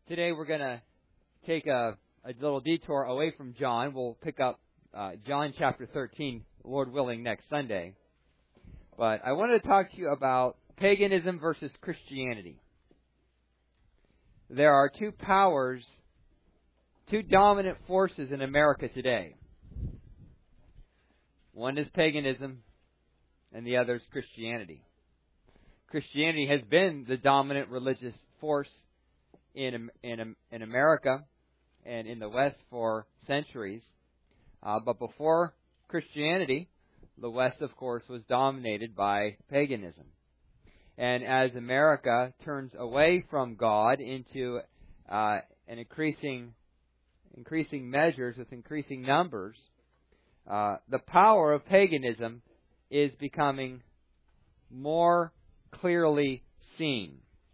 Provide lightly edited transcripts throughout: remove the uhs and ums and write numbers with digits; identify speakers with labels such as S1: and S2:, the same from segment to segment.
S1: Today we're going to take a little detour away from John. We'll pick up John chapter 13, Lord willing, next Sunday. But I wanted to talk to you about paganism versus Christianity. There are two powers, two dominant forces in America today. One is paganism, and the other is Christianity. Christianity has been the dominant religious force in America and in the West for centuries. But before Christianity, the West, of course, was dominated by paganism. And as America turns away from God into an increasing measures with increasing numbers, the power of paganism is becoming more clearly seen.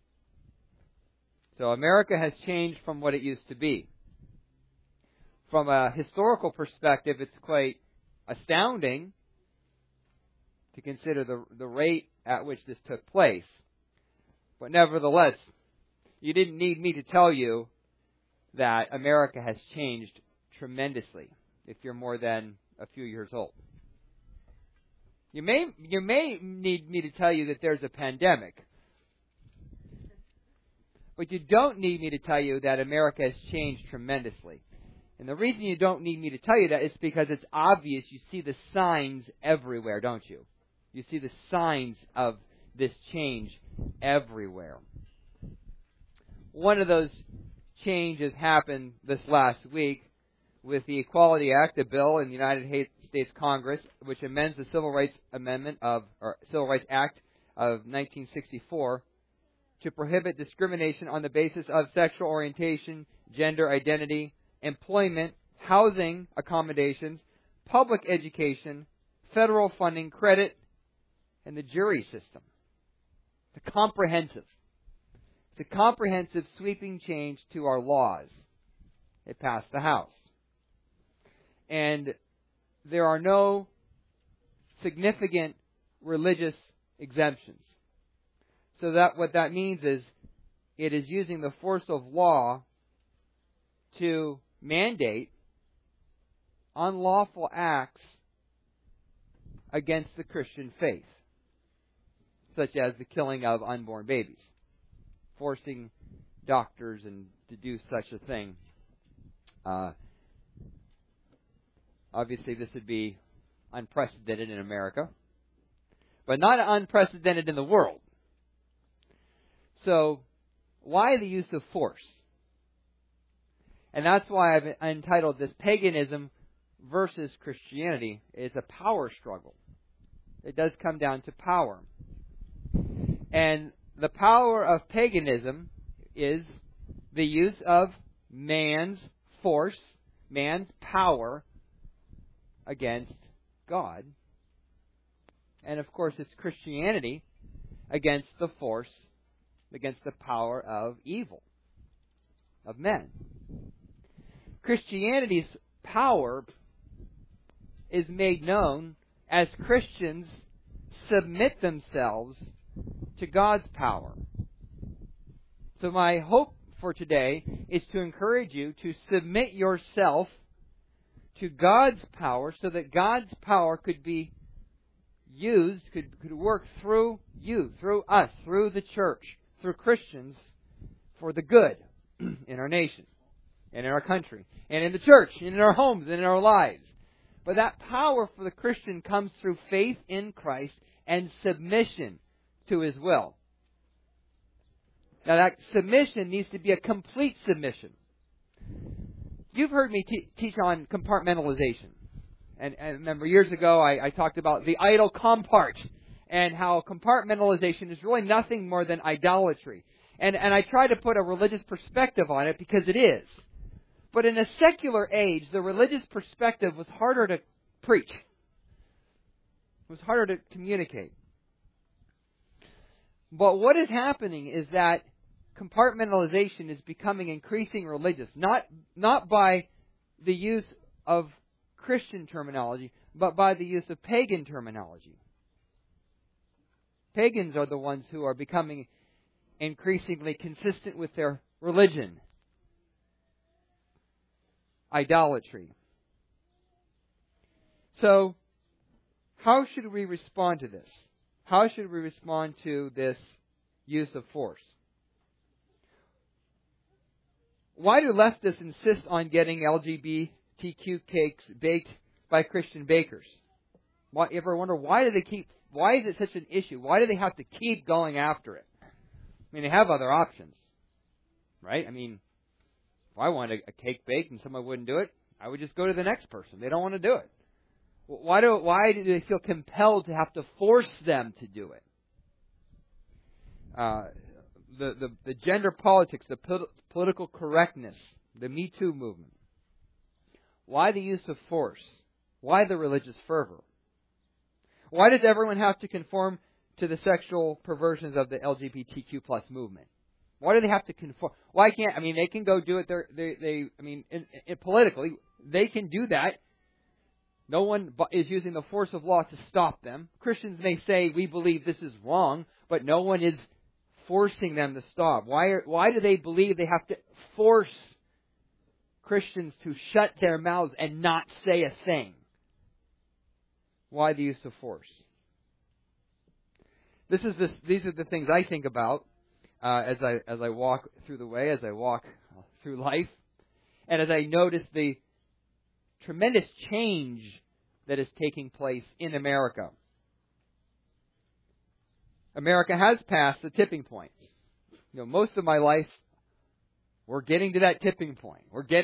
S1: So America has changed from what it used to be. From a historical perspective, it's quite astounding to consider the rate at which this took place. But nevertheless, you didn't need me to tell you that America has changed tremendously if you're more than a few years old. You may need me to tell you that there's a pandemic. But you don't need me to tell you that America has changed tremendously. And the reason you don't need me to tell you that is because it's obvious. You see the signs everywhere, don't you? You see the signs of this change everywhere. One of those changes happened this last week with the Equality Act, a bill in the United States Congress, which amends the Civil Rights Act of 1964 to prohibit discrimination on the basis of sexual orientation, gender identity, employment, housing accommodations, public education, federal funding, credit, and the jury system. It's a comprehensive sweeping change to our laws. It passed the House. And there are no significant religious exemptions. So that what that means is it is using the force of law to mandate unlawful acts against the Christian faith, such as the killing of unborn babies, forcing doctors and to do such a thing. Obviously, this would be unprecedented in America, but not unprecedented in the world. So, why the use of force? And that's why I've entitled this Paganism versus Christianity. It's a power struggle. It does come down to power. And the power of paganism is the use of man's force, man's power against God. And of course, it's Christianity against the force, against the power of evil, of men. Christianity's power is made known as Christians submit themselves to God's power. So my hope for today is to encourage you to submit yourself to God's power so that God's power could be used, could work through you, through us, through the church, through Christians for the good in our nation and in our country and in the church and in our homes and in our lives. But that power for the Christian comes through faith in Christ and submission to His will. Now that submission needs to be a complete submission. You've heard me teach on compartmentalization. And remember years ago I talked about the idol compart and how compartmentalization is really nothing more than idolatry. And I try to put a religious perspective on it because it is. But in a secular age, the religious perspective was harder to preach. It was harder to communicate. But what is happening is that compartmentalization is becoming increasingly religious, not by the use of Christian terminology, but by the use of pagan terminology. Pagans are the ones who are becoming increasingly consistent with their religion idolatry. So, how should we respond to this? How should we respond to this use of force? Why do leftists insist on getting LGBTQ cakes baked by Christian bakers? You ever wonder why is it such an issue? Why do they have to keep going after it? I mean, they have other options, right? I mean, if I wanted a cake baked and someone wouldn't do it, I would just go to the next person. They don't want to do it. Why do they feel compelled to have to force them to do it? The gender politics, the political correctness, the Me Too movement. Why the use of force? Why the religious fervor? Why does everyone have to conform to the sexual perversions of the LGBTQ plus movement? Why do they have to conform? Why can't? I mean, they can go do it. Politically, they can do that. No one is using the force of law to stop them. Christians may say, we believe this is wrong, but no one is forcing them to stop. Why do they believe they have to force Christians to shut their mouths and not say a thing? Why the use of force? These are the things I think about as I walk through the way, as I walk through life, and as I notice the tremendous change that is taking place in America. America has passed the tipping point. Most of my life, we're getting to that tipping point.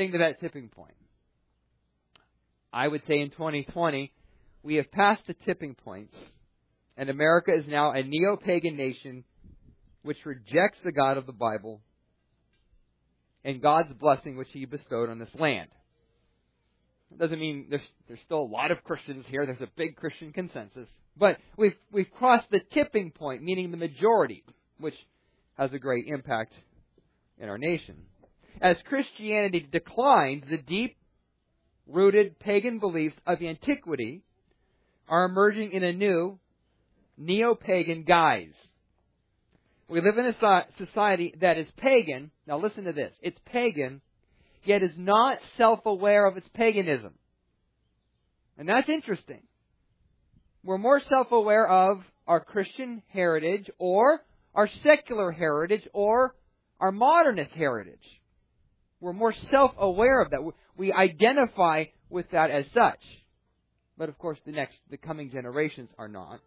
S1: I would say in 2020, we have passed the tipping point, and America is now a neo-pagan nation which rejects the God of the Bible and God's blessing which He bestowed on this land. It doesn't mean there's still a lot of Christians here. There's a big Christian consensus. But we've crossed the tipping point, meaning the majority, which has a great impact in our nation. As Christianity declines, the deep-rooted pagan beliefs of antiquity are emerging in a new neo-pagan guise. We live in a society that is pagan. Now listen to this. It's pagan, yet is not self-aware of its paganism. And that's interesting. We're more self-aware of our Christian heritage or our secular heritage or our modernist heritage. We're more self-aware of that. We identify with that as such. But of course the coming generations are not.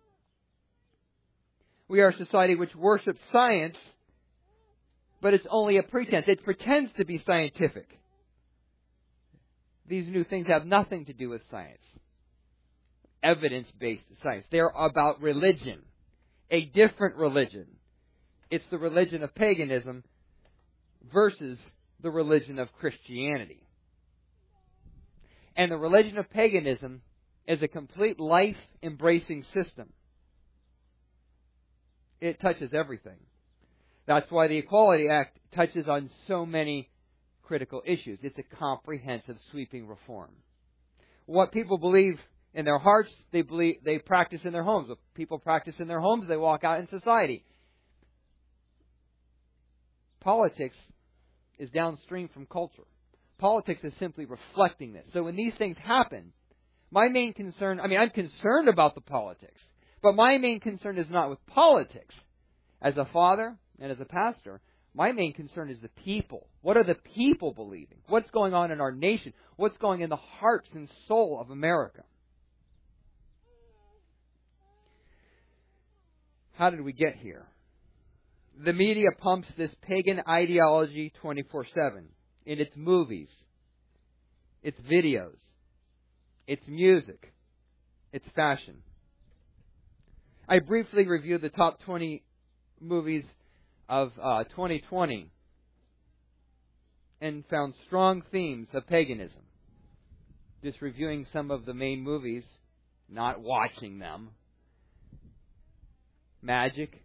S1: We are a society which worships science, but it's only a pretense. It pretends to be scientific. These new things have nothing to do with science. Evidence-based science. They're about religion. A different religion. It's the religion of paganism versus the religion of Christianity. And the religion of paganism is a complete life-embracing system. It touches everything. That's why the Equality Act touches on so many critical issues. It's a comprehensive, sweeping reform. What people believe in their hearts, they practice in their homes. What people practice in their homes, they walk out in society. Politics is downstream from culture. Politics is simply reflecting this. So when these things happen, my main concern, I'm concerned about the politics, but my main concern is not with politics. As a father and as a pastor, my main concern is the people. What are the people believing? What's going on in our nation? What's going in the hearts and soul of America? How did we get here? The media pumps this pagan ideology 24/7 in its movies, its videos, its music, its fashion. I briefly reviewed the top 20 movies of 2020 and found strong themes of paganism. Just reviewing some of the main movies, not watching them. Magic,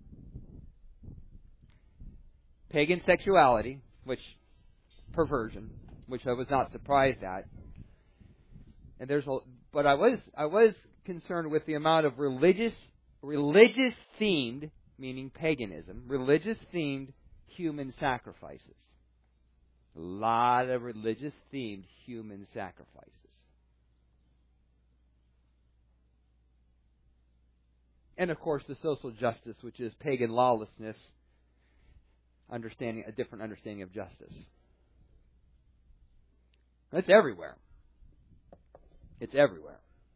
S1: pagan sexuality, perversion, which I was not surprised at. And but I was concerned with the amount of religious themed, meaning paganism, religious themed human sacrifices. A lot of religious-themed human sacrifices. And of course, the social justice, which is pagan lawlessness, a different understanding of justice. It's everywhere. It's everywhere.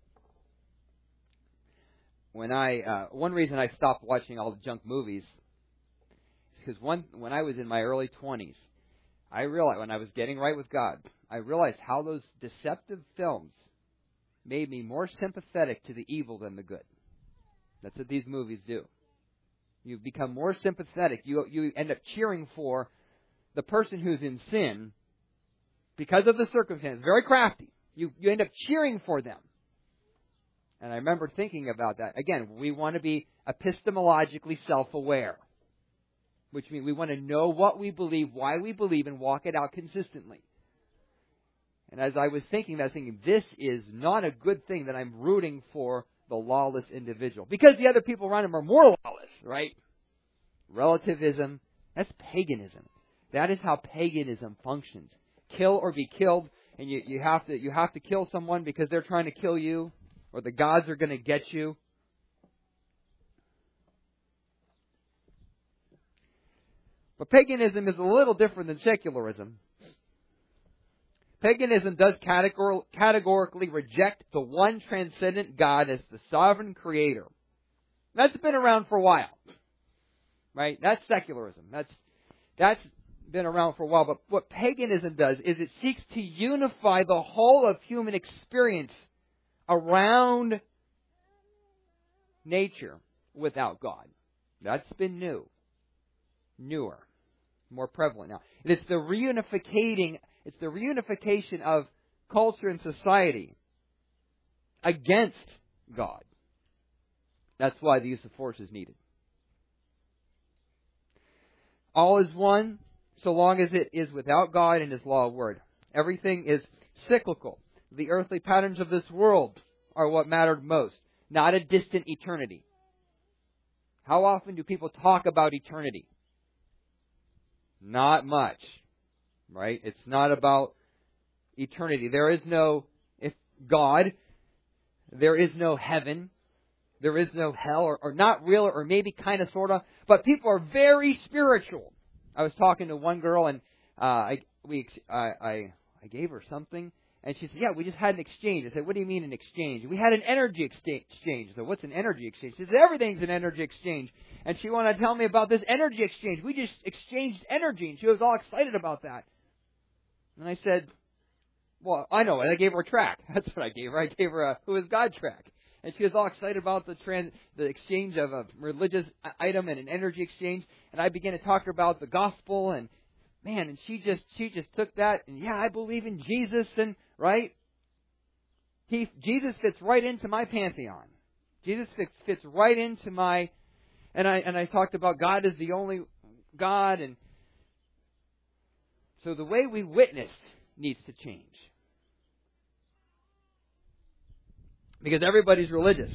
S1: One reason I stopped watching all the junk movies is because when I was in my early 20s, I realized, when I was getting right with God, I realized how those deceptive films made me more sympathetic to the evil than the good. That's what these movies do. You become more sympathetic. You end up cheering for the person who's in sin because of the circumstance. Very crafty. You end up cheering for them. And I remember thinking about that. Again, we want to be epistemologically self-aware, which means we want to know what we believe, why we believe, and walk it out consistently. And as I was thinking, this is not a good thing that I'm rooting for the lawless individual. Because the other people around him are more lawless, right? Relativism, that's paganism. That is how paganism functions. Kill or be killed, and you have to kill someone because they're trying to kill you, or the gods are going to get you. But paganism is a little different than secularism. Paganism does categorically reject the one transcendent God as the sovereign creator. That's been around for a while. Right? That's secularism. That's been around for a while. But what paganism does is it seeks to unify the whole of human experience around nature without God. That's been newer, more prevalent now. It's the reunification of culture and society against God. That's why the use of force is needed. All is one so long as it is without God and His law of word. Everything is cyclical. The earthly patterns of this world are what mattered most, not a distant eternity. How often do people talk about eternity? Not much, right? It's not about eternity. There is no God. There is no heaven. There is no hell, or not real, or maybe kind of, sort of. But people are very spiritual. I was talking to one girl, and I gave her something, and she said, "Yeah, we just had an exchange." I said, "What do you mean an exchange?" "We had an energy exchange." I said, "What's an energy exchange?" She said, "Everything's an energy exchange." And she wanted to tell me about this energy exchange. We just exchanged energy, and she was all excited about that. And I said, "Well, I know it. I gave her a track." That's what I gave her. I gave her a Who is God track. And she was all excited about the exchange of a religious item and an energy exchange. And I began to talk to her about the gospel, and man, and she just took that, and yeah, I believe in Jesus, and right? Jesus fits right into my pantheon. Jesus fits right into my, and I talked about God is the only God, and so the way we witness needs to change. Because everybody's religious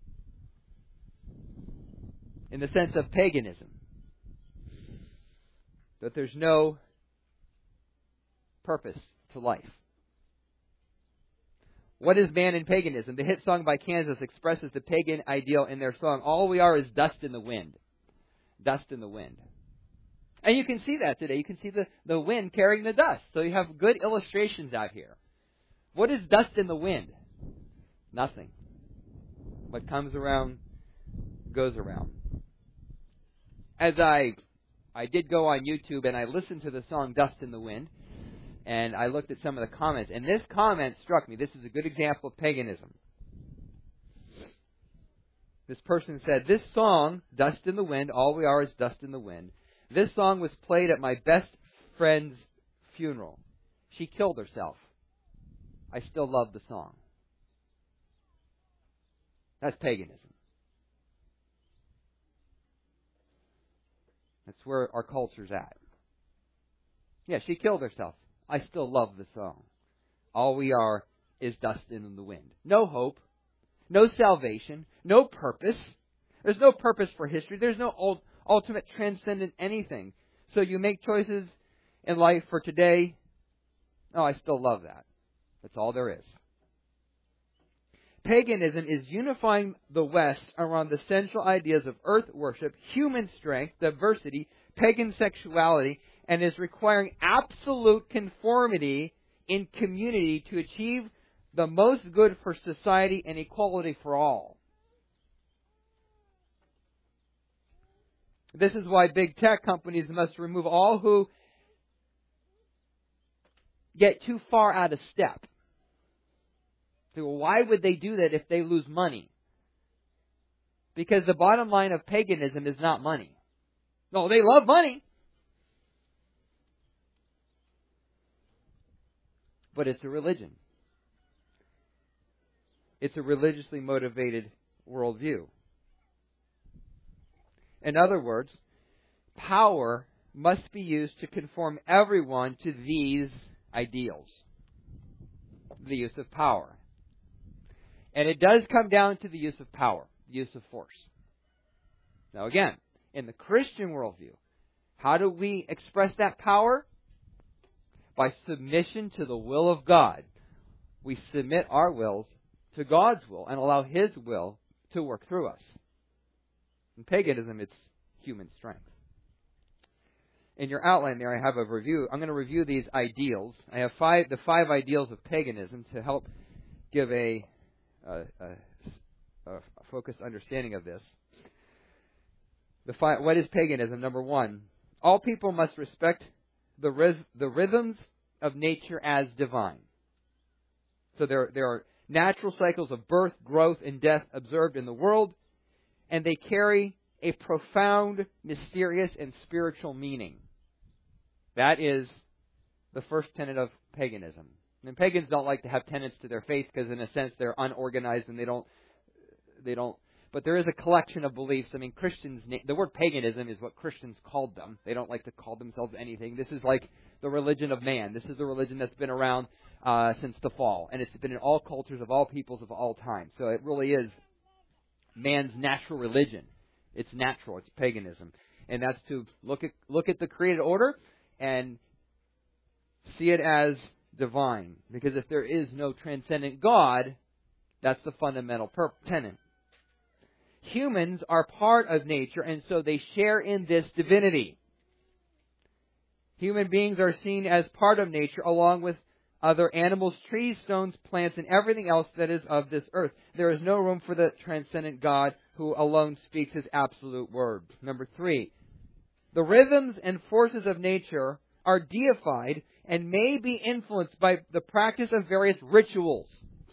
S1: in the sense of paganism. But there's no purpose to life. What is man in paganism? The hit song by Kansas expresses the pagan ideal in their song, "All we are is dust in the wind." Dust in the wind. And you can see that today. You can see the wind carrying the dust. So you have good illustrations out here. What is dust in the wind? Nothing. What comes around goes around. As I did go on YouTube and I listened to the song "Dust in the Wind," and I looked at some of the comments, and this comment struck me. This is a good example of paganism. This person said, "This song, 'Dust in the Wind,' all we are is dust in the wind. This song was played at my best friend's funeral. She killed herself. I still love the song." That's paganism. That's where our culture's at. Yeah, she killed herself. I still love the song. All we are is dust in the wind. No hope. No salvation. No purpose. There's no purpose for history. There's no ultimate transcendent anything. So you make choices in life for today, oh, I still love that. That's all there is. Paganism is unifying the West around the central ideas of earth worship, human strength, diversity, pagan sexuality, and is requiring absolute conformity in community to achieve the most good for society and equality for all. This is why big tech companies must remove all who get too far out of step. So why would they do that if they lose money? Because the bottom line of paganism is not money. No, they love money. But it's a religion. It's a religiously motivated worldview. In other words, power must be used to conform everyone to these ideals. The use of power. And it does come down to the use of power, the use of force. Now again, in the Christian worldview, how do we express that power? By submission to the will of God. We submit our wills to God's will and allow His will to work through us. In paganism, it's human strength. In your outline there, I have a review. I'm going to review these ideals. I have the five ideals of paganism to help give a focused understanding of this. What is paganism? Number one, all people must respect the rhythms of nature as divine. So there are natural cycles of birth, growth, and death observed in the world, and they carry a profound, mysterious, and spiritual meaning. That is the first tenet of paganism. And pagans don't like to have tenets to their faith because, in a sense, they're unorganized and they don't. But there is a collection of beliefs. I mean, Christians. The word paganism is what Christians called them. They don't like to call themselves anything. This is like the religion of man. This is the religion that's been around since the fall, and it's been in all cultures of all peoples of all time. So it really is man's natural religion. It's natural. It's paganism, and that's to look at the created order and see it as divine. Because if there is no transcendent God, that's the fundamental tenet. Humans are part of nature, and so they share in this divinity. Human beings are seen as part of nature along with other animals, trees, stones, plants, and everything else that is of this earth. There is no room for the transcendent God who alone speaks His absolute word. Number 3, the rhythms and forces of nature are deified and may be influenced by the practice of various rituals.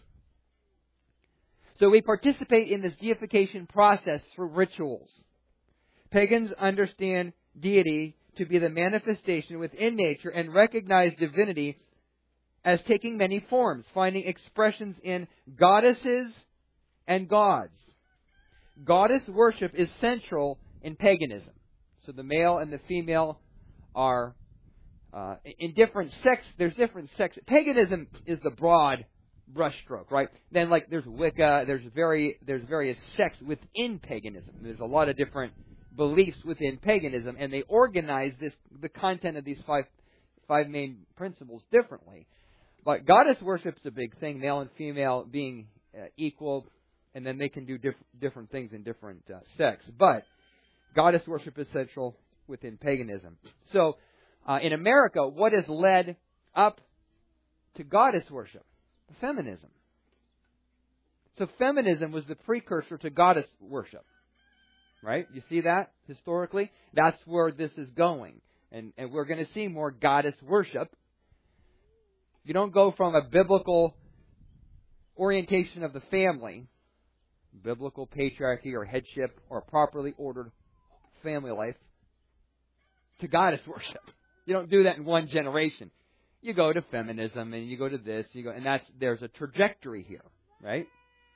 S1: So we participate in this deification process through rituals. Pagans understand deity to be the manifestation within nature and recognize divinity as taking many forms, finding expressions in goddesses and gods. Goddess worship is central in paganism. So the male and the female are in different sects. There's different sects. Paganism is the broad brushstroke, right? Then, like, there's Wicca. There's various sects within paganism. There's a lot of different beliefs within paganism, and they organize the content of these five main principles differently. But goddess worship's a big thing. Male and female being equal, and then they can do different things in different sects. But goddess worship is central within paganism. So, in America, what has led up to goddess worship? Feminism. So feminism was the precursor to goddess worship. Right? You see that historically? That's where this is going. And we're going to see more goddess worship. You don't go from a biblical orientation of the family, biblical patriarchy or headship or properly ordered family life, to goddess worship. You don't do that in one generation. You go to feminism and you go to this, and there's a trajectory here, right?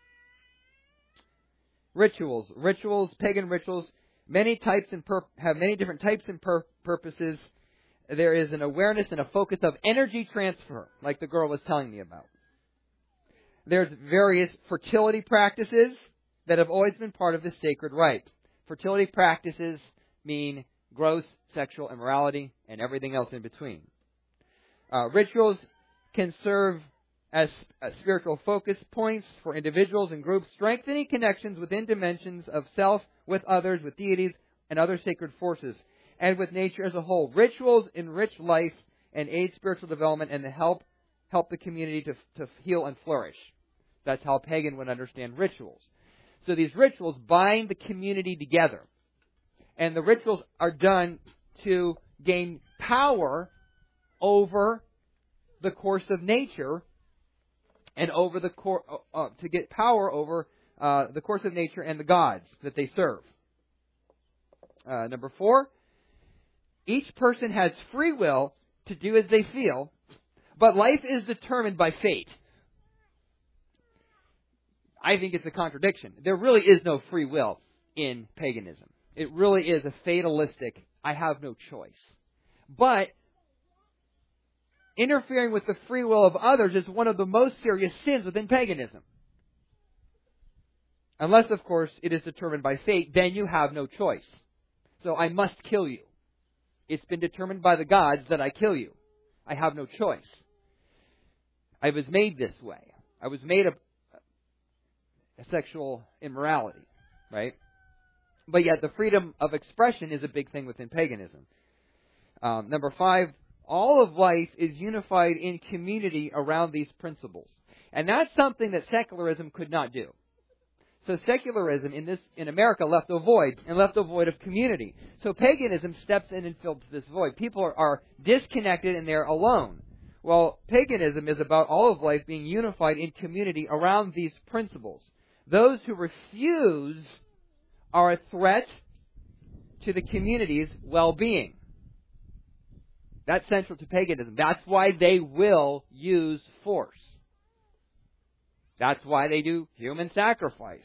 S1: Rituals, pagan rituals, many types and have many different types and purposes. There is an awareness and a focus of energy transfer, like the girl was telling me about. There's various fertility practices that have always been part of the sacred rite. Fertility practices mean gross sexual immorality, and everything else in between. Rituals can serve as spiritual focus points for individuals and groups, strengthening connections within dimensions of self, with others, with deities, and other sacred forces, and with nature as a whole. Rituals enrich life and aid spiritual development and help the community to heal and flourish. That's how a pagan would understand rituals. So these rituals bind the community together. And the rituals are done to gain power over the course of nature and over to get power over the course of nature and the gods that they serve. Number 4, each person has free will to do as they feel, but life is determined by fate. I think it's a contradiction. There really is no free will in paganism. It really is a fatalistic, I have no choice. But interfering with the free will of others is one of the most serious sins within paganism. Unless, of course, it is determined by fate, then you have no choice. So I must kill you. It's been determined by the gods that I kill you. I have no choice. I was made this way. I was made of sexual immorality, right? But yet the freedom of expression is a big thing within paganism. Number 5, all of life is unified in community around these principles. And that's something that secularism could not do. So secularism in America left a void of community. So paganism steps in and fills this void. People are disconnected and they're alone. Well, paganism is about all of life being unified in community around these principles. Those who refuse are a threat to the community's well-being. That's central to paganism. That's why they will use force. That's why they do human sacrifice.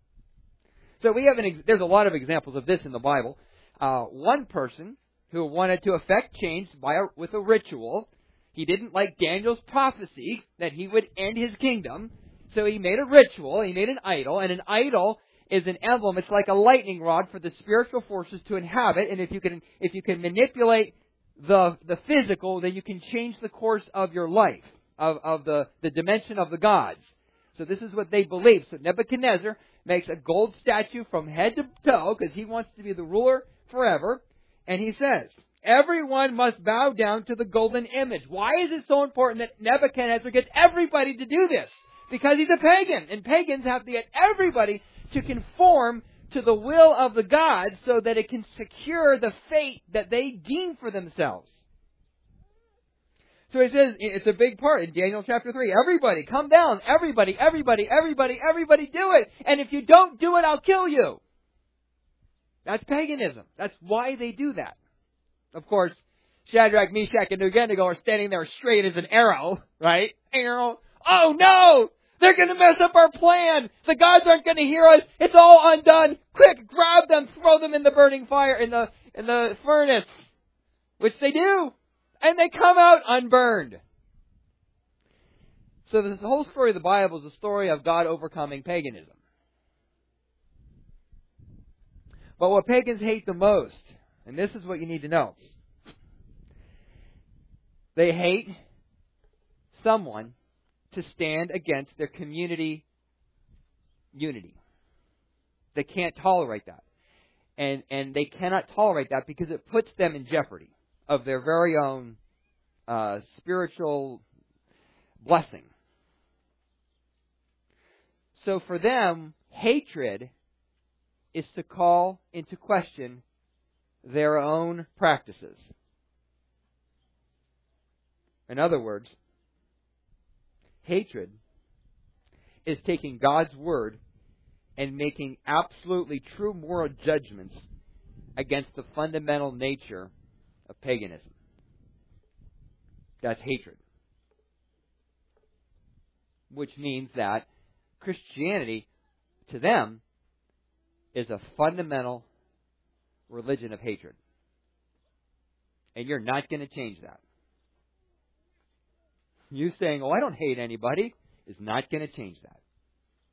S1: So there's a lot of examples of this in the Bible. One person who wanted to effect change with a ritual, he didn't like Daniel's prophecy that he would end his kingdom, so he made a ritual, he made an idol, and an idol is an emblem. It's like a lightning rod for the spiritual forces to inhabit, and if you can manipulate the physical, then you can change the course of your life, of the dimension of the gods. So this is what they believe. So Nebuchadnezzar makes a gold statue from head to toe because he wants to be the ruler forever. And he says, everyone must bow down to the golden image. Why is it so important that Nebuchadnezzar gets everybody to do this? Because he's a pagan. And pagans have to get everybody to conform to the will of the gods so that it can secure the fate that they deem for themselves. So it says, it's a big part in Daniel chapter 3. Everybody, come down. Everybody do it. And if you don't do it, I'll kill you. That's paganism. That's why they do that. Of course, Shadrach, Meshach, and Abednego are standing there straight as an arrow, right? Arrow. Oh no! They're going to mess up our plan. The gods aren't going to hear us. It's all undone. Quick, grab them, throw them in the burning fire, in the furnace. Which they do. And they come out unburned. So this whole story of the Bible is a story of God overcoming paganism. But what pagans hate the most, and this is what you need to know, they hate someone to stand against their community unity. They can't tolerate that. And they cannot tolerate that because it puts them in jeopardy of their very own spiritual blessing. So for them, hatred is to call into question their own practices. In other words, hatred is taking God's word and making absolutely true moral judgments against the fundamental nature of paganism. That's hatred. Which means that Christianity, to them, is a fundamental religion of hatred. And you're not going to change that. You saying, oh, I don't hate anybody, is not going to change that.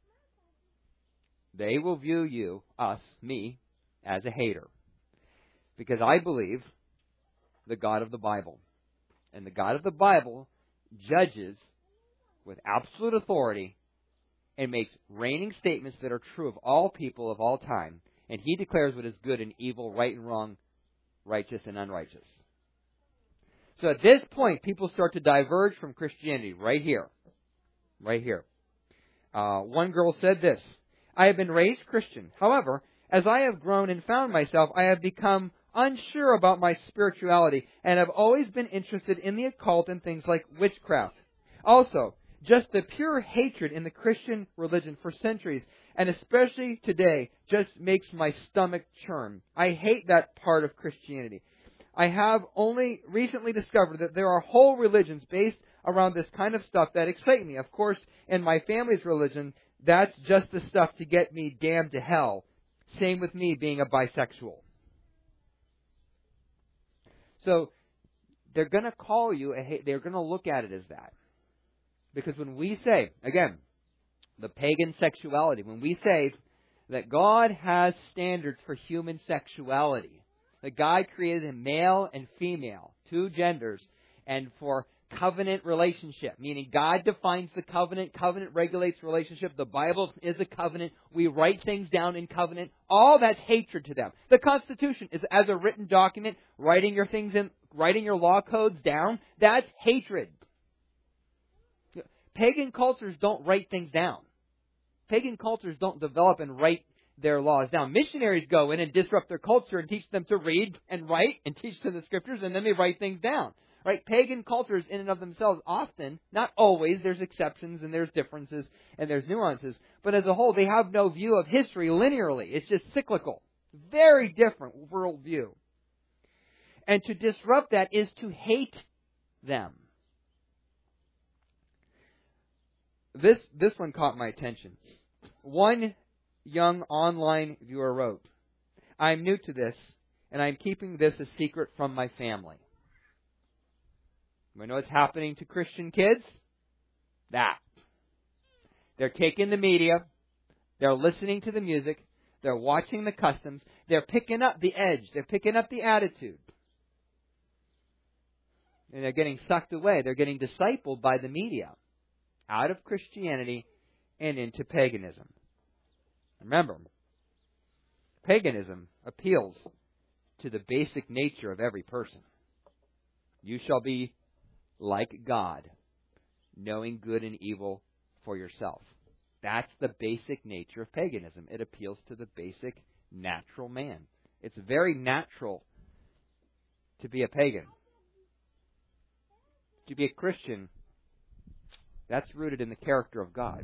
S1: They will view you, us, me, as a hater. Because I believe the God of the Bible. And the God of the Bible judges with absolute authority and makes reigning statements that are true of all people of all time. And He declares what is good and evil, right and wrong, righteous and unrighteous. So at this point, people start to diverge from Christianity right here. Right here. One girl said this: I have been raised Christian. However, as I have grown and found myself, I have become unsure about my spirituality and have always been interested in the occult and things like witchcraft. Also, just the pure hatred in the Christian religion for centuries, and especially today, just makes my stomach churn. I hate that part of Christianity. I have only recently discovered that there are whole religions based around this kind of stuff that excite me. Of course, in my family's religion, that's just the stuff to get me damned to hell. Same with me being a bisexual. So, they're going to call you, they're going to look at it as that. Because when we say, again, the pagan sexuality, when we say that God has standards for human sexuality, that God created a male and female, two genders, and for covenant relationship, meaning God defines the covenant, covenant regulates relationship, the Bible is a covenant, we write things down in covenant, all that's hatred to them. The Constitution is as a written document, writing your law codes down, that's hatred. Pagan cultures don't write things down. Pagan cultures don't develop and write their laws down. Missionaries go in and disrupt their culture and teach them to read and write and teach them the Scriptures, and then they write things down. Right? Pagan cultures in and of themselves often, not always, there's exceptions and there's differences and there's nuances, but as a whole they have no view of history linearly. It's just cyclical. Very different worldview. And to disrupt that is to hate them. This one caught my attention. One young online viewer wrote, I'm new to this, and I'm keeping this a secret from my family. You know what's happening to Christian kids? That. They're taking the media, they're listening to the music, they're watching the customs, they're picking up the edge, they're picking up the attitude. And they're getting sucked away, they're getting discipled by the media, out of Christianity and into paganism. Remember, paganism appeals to the basic nature of every person. You shall be like God, knowing good and evil for yourself. That's the basic nature of paganism. It appeals to the basic natural man. It's very natural to be a pagan. To be a Christian, that's rooted in the character of God.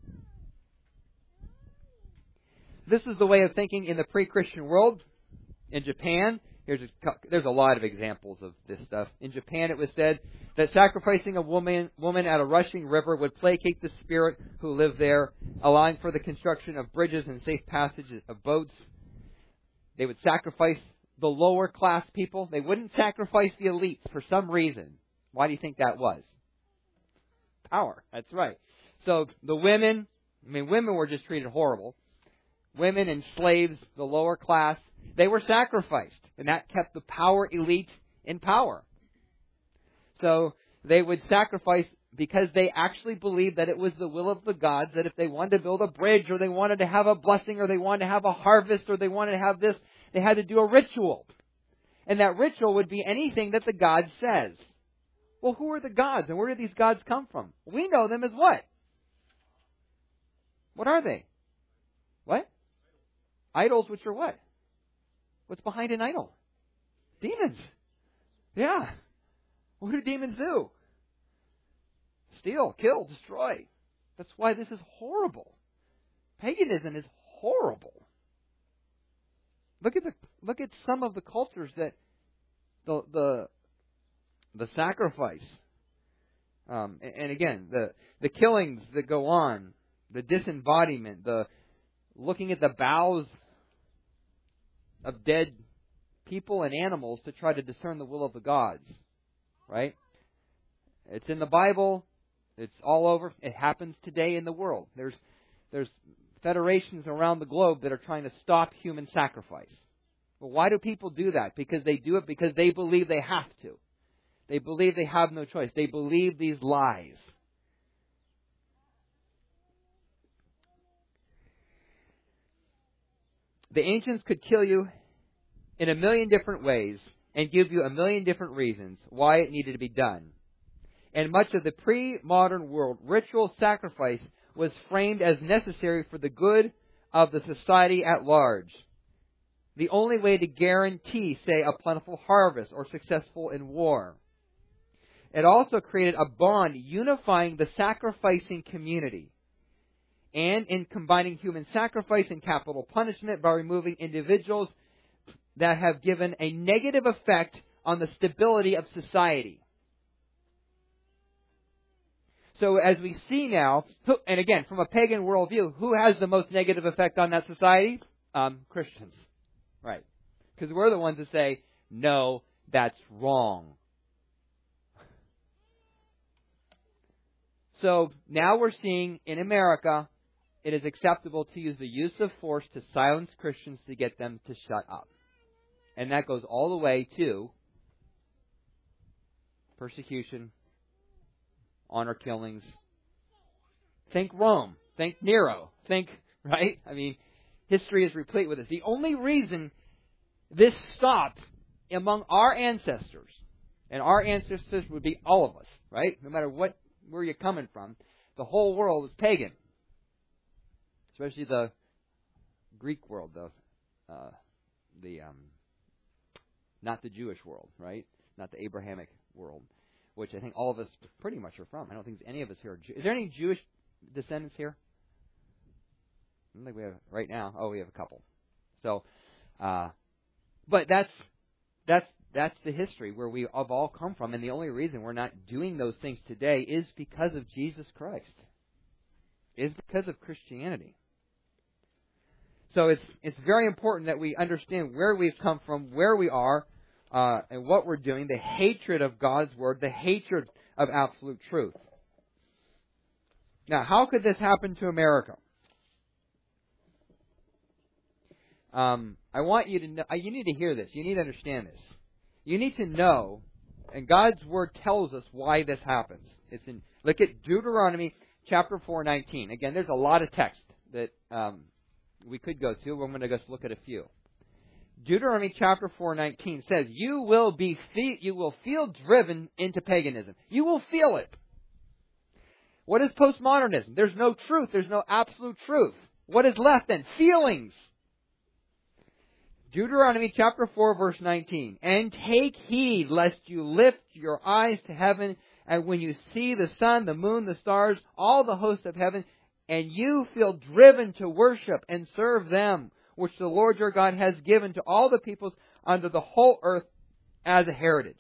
S1: This is the way of thinking in the pre-Christian world. In Japan, there's a lot of examples of this stuff. In Japan, it was said that sacrificing a woman at a rushing river would placate the spirit who lived there, allowing for the construction of bridges and safe passage of boats. They would sacrifice the lower class people. They wouldn't sacrifice the elites for some reason. Why do you think that was? Power. That's right. So the women were just treated horrible. Women and slaves, the lower class, they were sacrificed. And that kept the power elite in power. So they would sacrifice because they actually believed that it was the will of the gods, that if they wanted to build a bridge or they wanted to have a blessing or they wanted to have a harvest or they wanted to have this, they had to do a ritual. And that ritual would be anything that the god says. Well, who are the gods and where do these gods come from? We know them as what? What are they? What? Idols, which are what? What's behind an idol? Demons. Yeah. What do demons do? Steal, kill, destroy. That's why this is horrible. Paganism is horrible. Look at some of the cultures that the sacrifice, and again the killings that go on, the disembodiment, the looking at the bowels of dead people and animals to try to discern the will of the gods. Right? It's in the Bible. It's all over. It happens today in the world. There's federations around the globe that are trying to stop human sacrifice. But why do people do that? Because they do it because they believe they have to. They believe they have no choice. They believe these lies. The ancients could kill you in a million different ways and give you a million different reasons why it needed to be done. In much of the pre-modern world, ritual sacrifice was framed as necessary for the good of the society at large. The only way to guarantee, say, a plentiful harvest or successful in war. It also created a bond unifying the sacrificing community. And in combining human sacrifice and capital punishment by removing individuals that have given a negative effect on the stability of society. So as we see now, and again, from a pagan worldview, who has the most negative effect on that society? Christians. Right. Because we're the ones that say, no, that's wrong. So now we're seeing in America, it is acceptable to use the use of force to silence Christians to get them to shut up. And that goes all the way to persecution, honor killings. Think Rome. Think Nero. Think, right? I mean, history is replete with this. The only reason this stopped among our ancestors, and our ancestors would be all of us, right? No matter where you're coming from, the whole world is pagan. Especially the Greek world, not the Jewish world, right? Not the Abrahamic world, which I think all of us pretty much are from. I don't think any of us here are Jewish. Is there any Jewish descendants here? I don't think we have right now. Oh, we have a couple. So, but that's the history where we have all come from, and the only reason we're not doing those things today is because of Jesus Christ. Is because of Christianity. So it's very important that we understand where we've come from, where we are, and what we're doing, the hatred of God's Word, the hatred of absolute truth. Now, how could this happen to America? I want you to know, you need to hear this. You need to understand this. You need to know, and God's Word tells us why this happens. Look at Deuteronomy chapter 4:19. Again, there's a lot of text that we could go to. I'm going to just look at a few. Deuteronomy chapter 4:19 says, "You will feel driven into paganism. You will feel it." What is postmodernism? There's no truth. There's no absolute truth. What is left then? Feelings. Deuteronomy chapter 4 verse 19. "And take heed lest you lift your eyes to heaven, and when you see the sun, the moon, the stars, all the hosts of heaven, and you feel driven to worship and serve them, which the Lord your God has given to all the peoples under the whole earth as a heritage."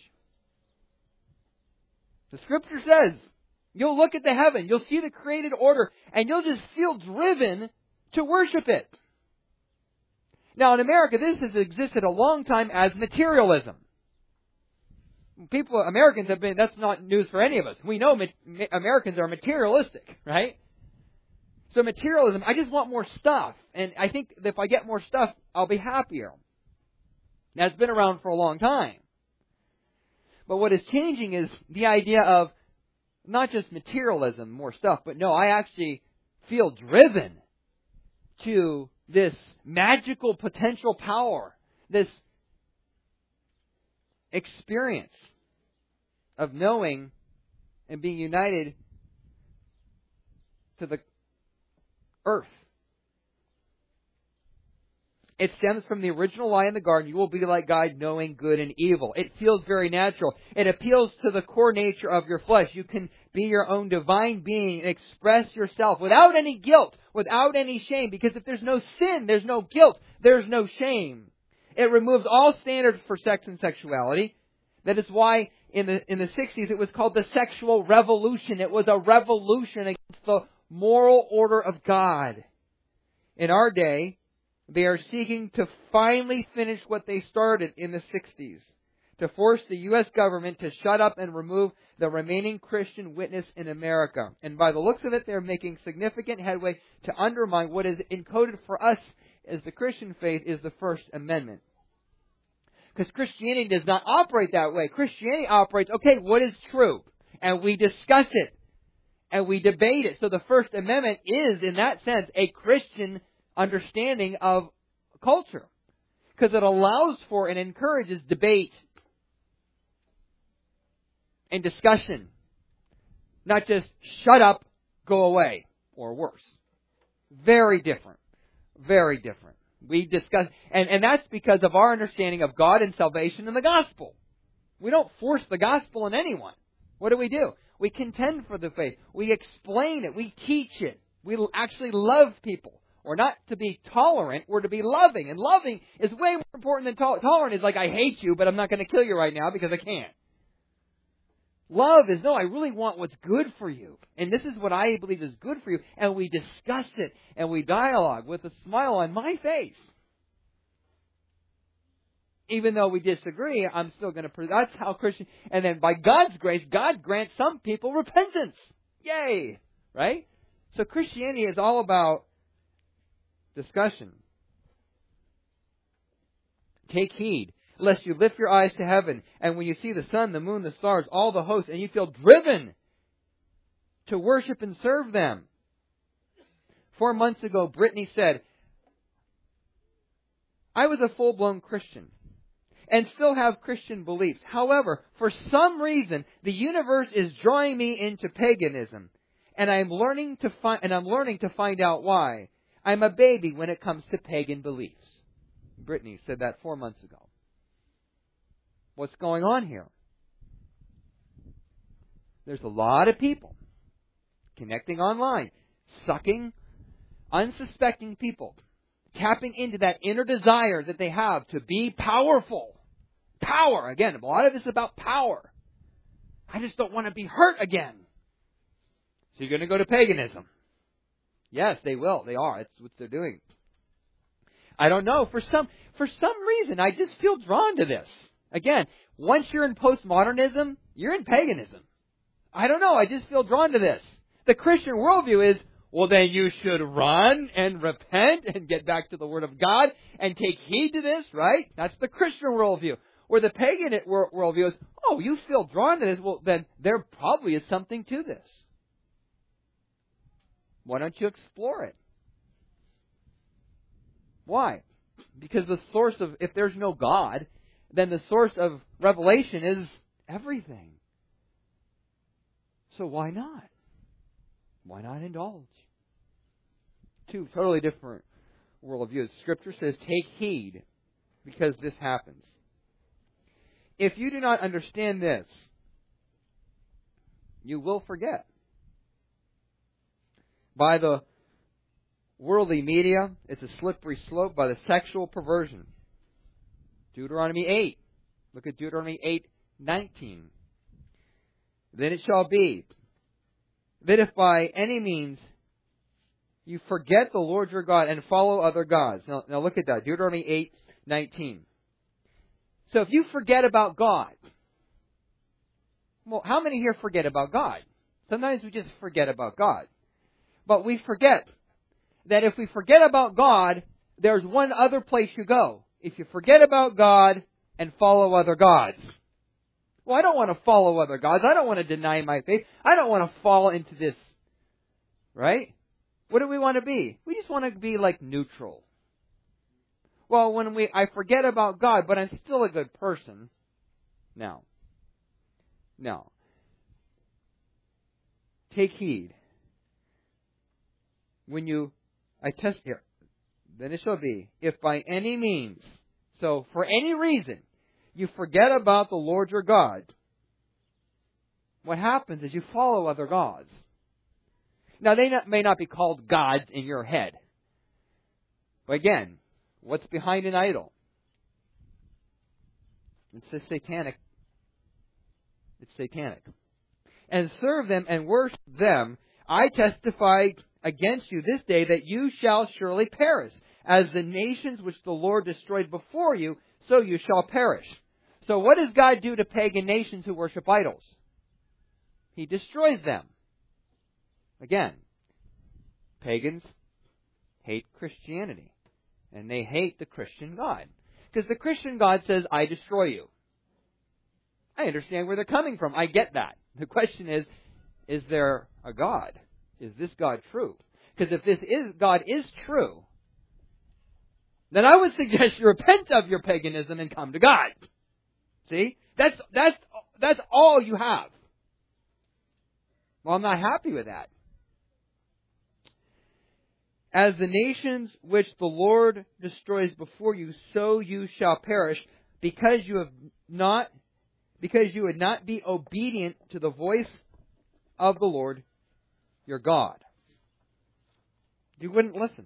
S1: The Scripture says, you'll look at the heaven, you'll see the created order, and you'll just feel driven to worship it. Now in America, this has existed a long time as materialism. Americans have been, that's not news for any of us. We know Americans are materialistic, right? So materialism, I just want more stuff. And I think if I get more stuff, I'll be happier. That's been around for a long time. But what is changing is the idea of not just materialism, more stuff, but no, I actually feel driven to this magical potential power, this experience of knowing and being united to the earth. It stems from the original lie in the garden, "You will be like God, knowing good and evil." It feels very natural. It appeals to the core nature of your flesh. You can be your own divine being and express yourself without any guilt, without any shame. Because if there's no sin, there's no guilt, there's no shame. It removes all standards for sex and sexuality. That is why in the 60s it was called the sexual revolution. It was a revolution against the moral order of God. In our day, they are seeking to finally finish what they started in the 60s. To force the U.S. government to shut up and remove the remaining Christian witness in America. And by the looks of it, they're making significant headway to undermine what is encoded for us as the Christian faith is the First Amendment. Because Christianity does not operate that way. Christianity operates, okay, what is true? And we discuss it. And we debate it. So the First Amendment is, in that sense, a Christian understanding of culture. Because it allows for and encourages debate and discussion. Not just shut up, go away, or worse. Very different. Very different. We discuss, and that's because of our understanding of God and salvation and the gospel. We don't force the gospel on anyone. What do? We contend for the faith. We explain it. We teach it. We actually love people. We're not to be tolerant. We're to be loving. And loving is way more important than tolerant. Is like, I hate you, but I'm not going to kill you right now because I can't. Love is, no, I really want what's good for you. And this is what I believe is good for you. And we discuss it. And we dialogue with a smile on my face. Even though we disagree, I'm still going to... That's how Christian... And then by God's grace, God grants some people repentance. Yay! Right? So Christianity is all about discussion. Take heed, lest you lift your eyes to heaven, and when you see the sun, the moon, the stars, all the hosts, and you feel driven to worship and serve them. 4 months ago, Brittany said, I was a full-blown Christian and still have Christian beliefs. However, for some reason, the universe is drawing me into paganism, and I'm learning to find out why. I'm a baby when it comes to pagan beliefs. Brittany said that 4 months ago. What's going on here? There's a lot of people connecting online, sucking unsuspecting people, tapping into that inner desire that they have to be powerful. Power. Again, a lot of this is about power. I just don't want to be hurt again. So you're going to go to paganism. Yes, they will. They are. That's what they're doing. I don't know. For some reason, I just feel drawn to this. Again, once you're in postmodernism, you're in paganism. I don't know. I just feel drawn to this. The Christian worldview is, well, then you should run and repent and get back to the Word of God and take heed to this, right? That's the Christian worldview. Where the pagan worldview is, oh, you feel drawn to this, well, then there probably is something to this. Why don't you explore it? Why? Because the source of, if there's no God, then the source of revelation is everything. So why not? Why not indulge? Two totally different worldviews. Scripture says, take heed, because this happens. If you do not understand this, you will forget. By the worldly media, it's a slippery slope by the sexual perversion. Deuteronomy 8. Look at Deuteronomy 8:19. Then it shall be that if by any means you forget the Lord your God and follow other gods. Now look at that. Deuteronomy 8:19. So if you forget about God, well, how many here forget about God? Sometimes we just forget about God. But we forget that if we forget about God, there's one other place you go. If you forget about God and follow other gods. Well, I don't want to follow other gods. I don't want to deny my faith. I don't want to fall into this. Right? What do we want to be? We just want to be like neutral. Well, when I forget about God, but I'm still a good person. No. Take heed. I test here. Then it shall be, if by any means, so for any reason, you forget about the Lord your God, what happens is you follow other gods. Now, they may not be called gods in your head. But again, what's behind an idol? It's satanic. It's satanic. And serve them and worship them. I testify against you this day that you shall surely perish. As the nations which the Lord destroyed before you, so you shall perish. So what does God do to pagan nations who worship idols? He destroys them. Again, pagans hate Christianity. And they hate the Christian God. Because the Christian God says, I destroy you. I understand where they're coming from. I get that. The question is there a God? Is this God true? Because if God is true, then I would suggest you repent of your paganism and come to God. See? That's all you have. Well, I'm not happy with that. As the nations which the Lord destroys before you, so you shall perish, because you would not be obedient to the voice of the Lord your God. You wouldn't listen.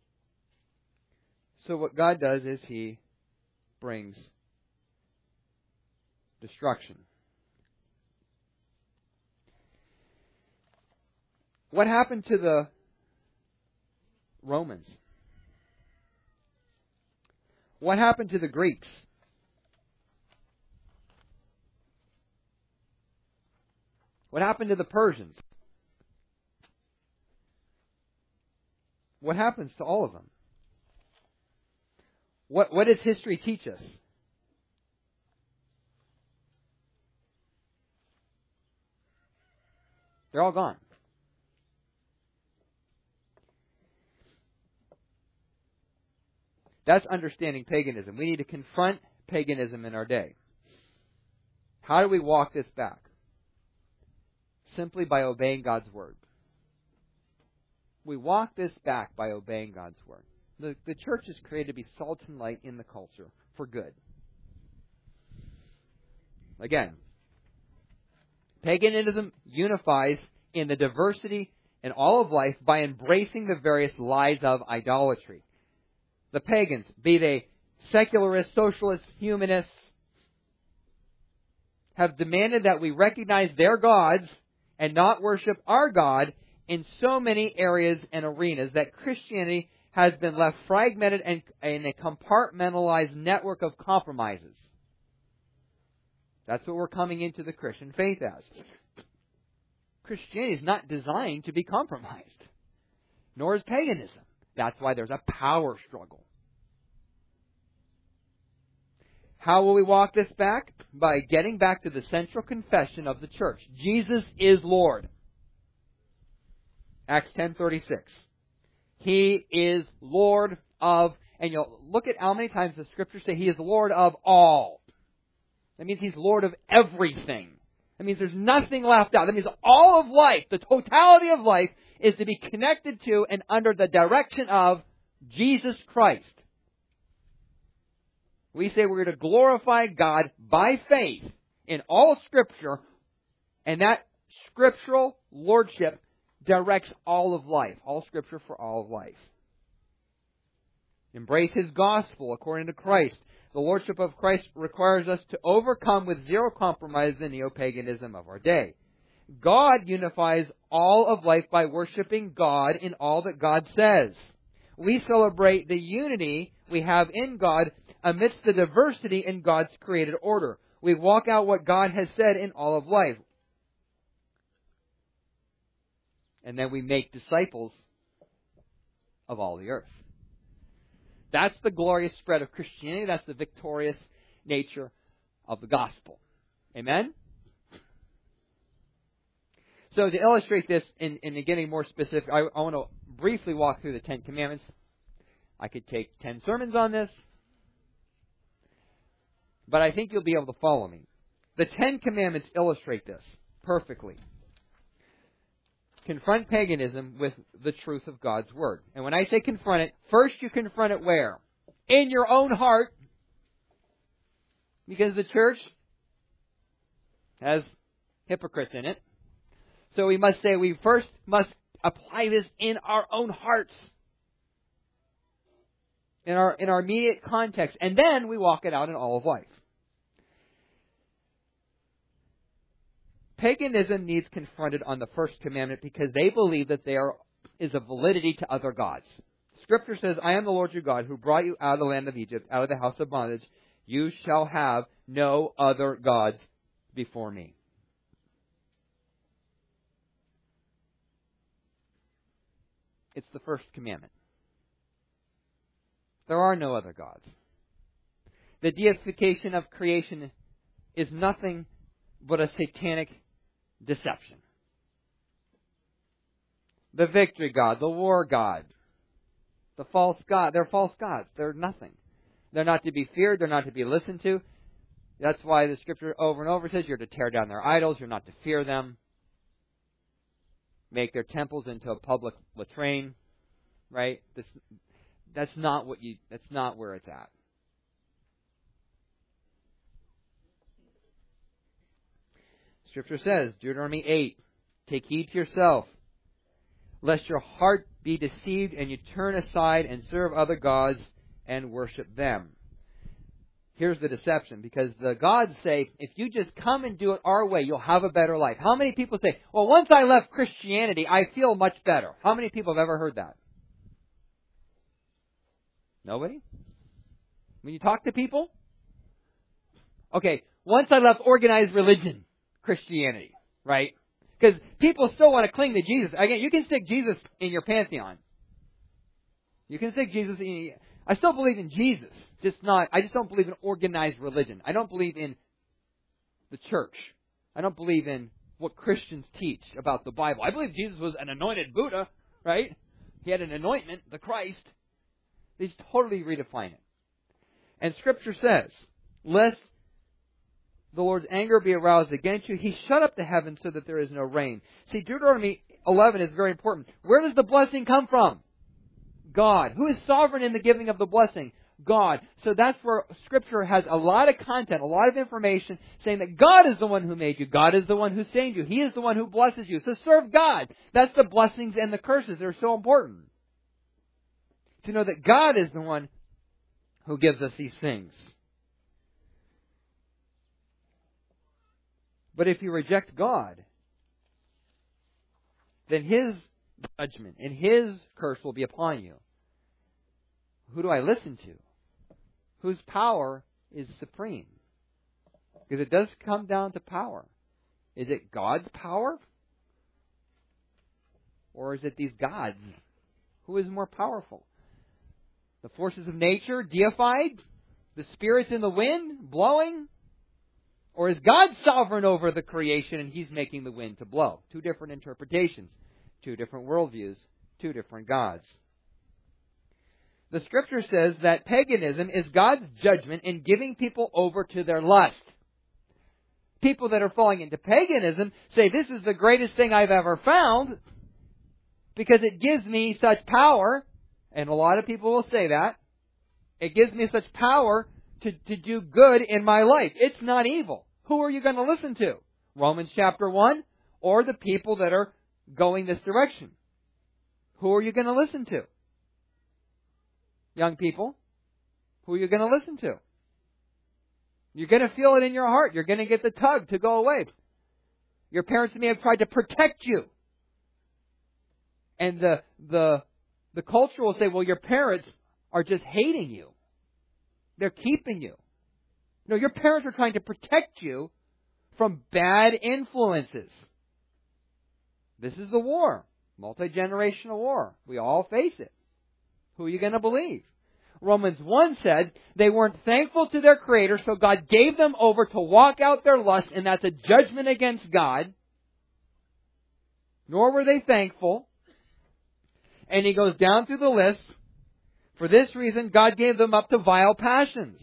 S1: So what God does is He brings destruction. What happened to the Romans? What happened to the Greeks? What happened to the Persians? What happens to all of them? What does history teach us? They're all gone. That's understanding paganism. We need to confront paganism in our day. How do we walk this back? Simply by obeying God's Word. We walk this back by obeying God's Word. The church is created to be salt and light in the culture for good. Again, paganism unifies in the diversity in all of life by embracing the various lies of idolatry. The pagans, be they secularists, socialists, humanists, have demanded that we recognize their gods and not worship our God in so many areas and arenas that Christianity has been left fragmented and in a compartmentalized network of compromises. That's what we're coming into the Christian faith as. Christianity is not designed to be compromised, nor is paganism. That's why there's a power struggle. How will we walk this back? By getting back to the central confession of the church. Jesus is Lord. Acts 10:36. He is Lord of, and you'll look at how many times the Scriptures say He is Lord of all. That means He's Lord of everything. That means there's nothing left out. That means all of life, the totality of life, is to be connected to and under the direction of Jesus Christ. We say we're going to glorify God by faith in all Scripture, and that scriptural lordship directs all of life, all Scripture for all of life. Embrace His gospel according to Christ. The lordship of Christ requires us to overcome with zero compromise the neo-paganism of our day. God unifies all of life by worshiping God in all that God says. We celebrate the unity we have in God amidst the diversity in God's created order. We walk out what God has said in all of life. And then we make disciples of all the earth. That's the glorious spread of Christianity. That's the victorious nature of the gospel. Amen? So to illustrate this in getting more specific, I want to briefly walk through the Ten Commandments. I could take 10 sermons on this, but I think you'll be able to follow me. The 10 Commandments illustrate this perfectly. Confront paganism with the truth of God's Word. And when I say confront it, first you confront it where? In your own heart. Because the church has hypocrites in it. So we must say we first must apply this in our own hearts. In our immediate context. And then we walk it out in all of life. Paganism needs confronted on the first commandment because they believe that there is a validity to other gods. Scripture says, I am the Lord your God who brought you out of the land of Egypt, out of the house of bondage. You shall have no other gods before me. It's the first commandment. There are no other gods. The deification of creation is nothing but a satanic deception. The victory god, the war god, the false god, they're false gods. They're nothing. They're not to be feared. They're not to be listened to. That's why the Scripture over and over says you're to tear down their idols. You're not to fear them. Make their temples into a public latrine. Right? That's not where it's at. Scripture says, Deuteronomy 8, take heed to yourself, lest your heart be deceived and you turn aside and serve other gods and worship them. Here's the deception, because the gods say, if you just come and do it our way, you'll have a better life. How many people say, well, once I left Christianity, I feel much better? How many people have ever heard that? Nobody? When you talk to people? Okay, once I left organized religion, Christianity, right? Because people still want to cling to Jesus. Again, you can stick Jesus in your pantheon. You can stick Jesus in... I still believe in Jesus. I just don't believe in organized religion. I don't believe in the church. I don't believe in what Christians teach about the Bible. I believe Jesus was an anointed Buddha, right? He had an anointment, the Christ. They just totally redefine it. And Scripture says, lest the Lord's anger be aroused against you, He shut up the heavens so that there is no rain. See, Deuteronomy 11 is very important. Where does the blessing come from? God. Who is sovereign in the giving of the blessing? God. So that's where Scripture has a lot of content, a lot of information saying that God is the one who made you. God is the one who saved you. He is the one who blesses you. So serve God. That's the blessings and the curses. They're so important. To know that God is the one who gives us these things. But if you reject God, then His judgment and His curse will be upon you. Who do I listen to? Whose power is supreme? Because it does come down to power. Is it God's power? Or is it these gods? Who is more powerful? The forces of nature deified? The spirits in the wind blowing? Or is God sovereign over the creation and He's making the wind to blow? Two different interpretations. Two different worldviews. Two different gods. The Scripture says that paganism is God's judgment in giving people over to their lust. People that are falling into paganism say, this is the greatest thing I've ever found because it gives me such power. And a lot of people will say that. It gives me such power to do good in my life. It's not evil. Who are you going to listen to? Romans chapter 1 or the people that are going this direction? Who are you going to listen to? Young people, who are you going to listen to? You're going to feel it in your heart. You're going to get the tug to go away. Your parents may have tried to protect you. And the culture will say, well, your parents are just hating you. They're keeping you. No, your parents are trying to protect you from bad influences. This is the war. Multi-generational war. We all face it. Who are you going to believe? Romans 1 said they weren't thankful to their Creator, so God gave them over to walk out their lust, and that's a judgment against God. Nor were they thankful. And he goes down through the list. For this reason, God gave them up to vile passions.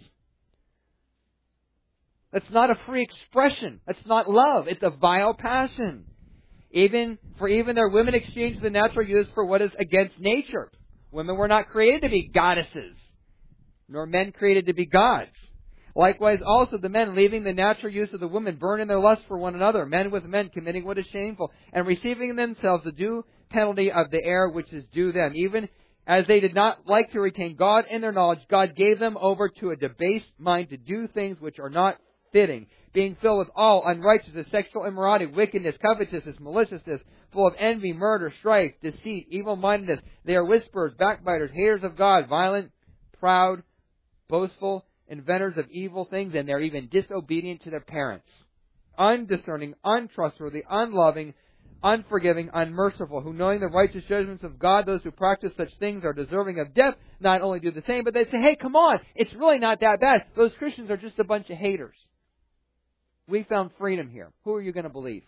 S1: That's not a free expression. That's not love. It's a vile passion. Even their women exchanged the natural use for what is against nature. Women were not created to be goddesses, nor men created to be gods. Likewise, also the men, leaving the natural use of the women, burn in their lust for one another, men with men, committing what is shameful, and receiving in themselves the due penalty of the error which is due them. Even as they did not like to retain God in their knowledge, God gave them over to a debased mind to do things which are not fitting, being filled with all unrighteousness, sexual immorality, wickedness, covetousness, maliciousness, full of envy, murder, strife, deceit, evil-mindedness. They are whisperers, backbiters, haters of God, violent, proud, boastful, inventors of evil things, and they're even disobedient to their parents. Undiscerning, untrustworthy, unloving, unforgiving, unmerciful, who knowing the righteous judgments of God, those who practice such things are deserving of death, not only do the same, but they say, hey, come on, it's really not that bad. Those Christians are just a bunch of haters. We found freedom here. Who are you going to believe?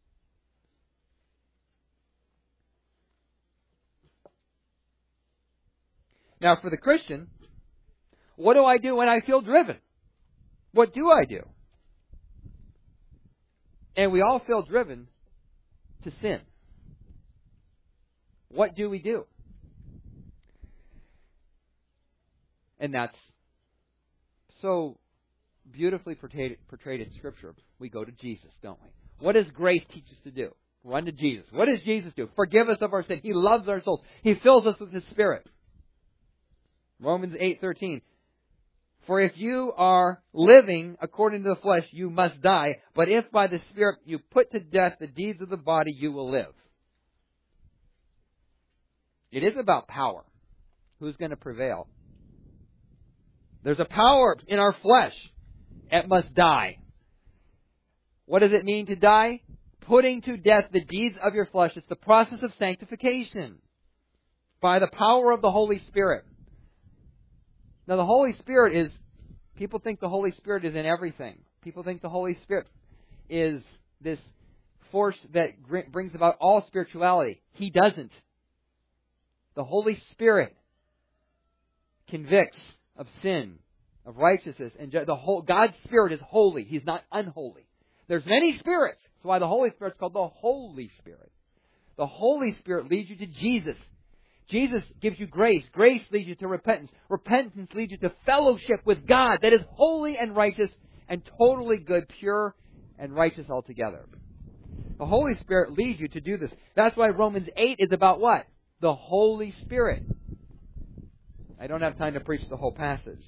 S1: Now, for the Christian, what do I do when I feel driven? What do I do? And we all feel driven to sin. What do we do? And that's so beautifully portrayed in Scripture. We go to Jesus, don't we? What does grace teach us to do? Run to Jesus. What does Jesus do? Forgive us of our sin. He loves our souls. He fills us with His Spirit. Romans 8:13. For if you are living according to the flesh, you must die. But if by the Spirit you put to death the deeds of the body, you will live. It is about power. Who's going to prevail? There's a power in our flesh. It must die. What does it mean to die? Putting to death the deeds of your flesh. It's the process of sanctification by the power of the Holy Spirit. Now, the Holy Spirit is, people think the Holy Spirit is in everything. People think the Holy Spirit is this force that brings about all spirituality. He doesn't. The Holy Spirit convicts of sin, of righteousness, and God's Spirit is holy. He's not unholy. There's many spirits. That's why the Holy Spirit is called the Holy Spirit. The Holy Spirit leads you to Jesus. Jesus gives you grace. Grace leads you to repentance. Repentance leads you to fellowship with God that is holy and righteous and totally good, pure and righteous altogether. The Holy Spirit leads you to do this. That's why Romans 8 is about what? The Holy Spirit. I don't have time to preach the whole passage.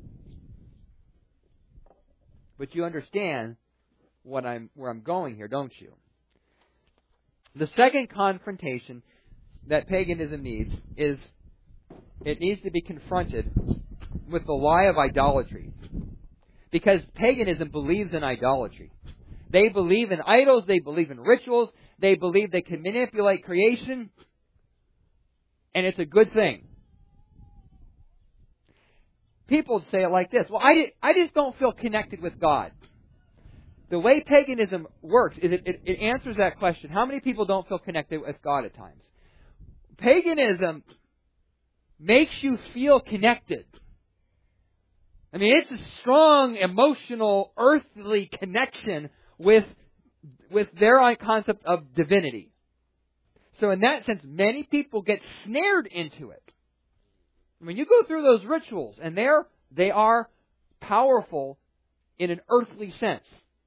S1: But you understand where I'm going here, don't you? The second confrontation that paganism needs is it needs to be confronted with the lie of idolatry. Because paganism believes in idolatry. They believe in idols, they believe in rituals, they believe they can manipulate creation, and it's a good thing. People say it like this, well, I just don't feel connected with God. The way paganism works is it answers that question. How many people don't feel connected with God at times? Paganism makes you feel connected. I mean, it's a strong, emotional, earthly connection with their concept of divinity. So in that sense, many people get snared into it. I mean, you go through those rituals, and they are powerful in an earthly sense.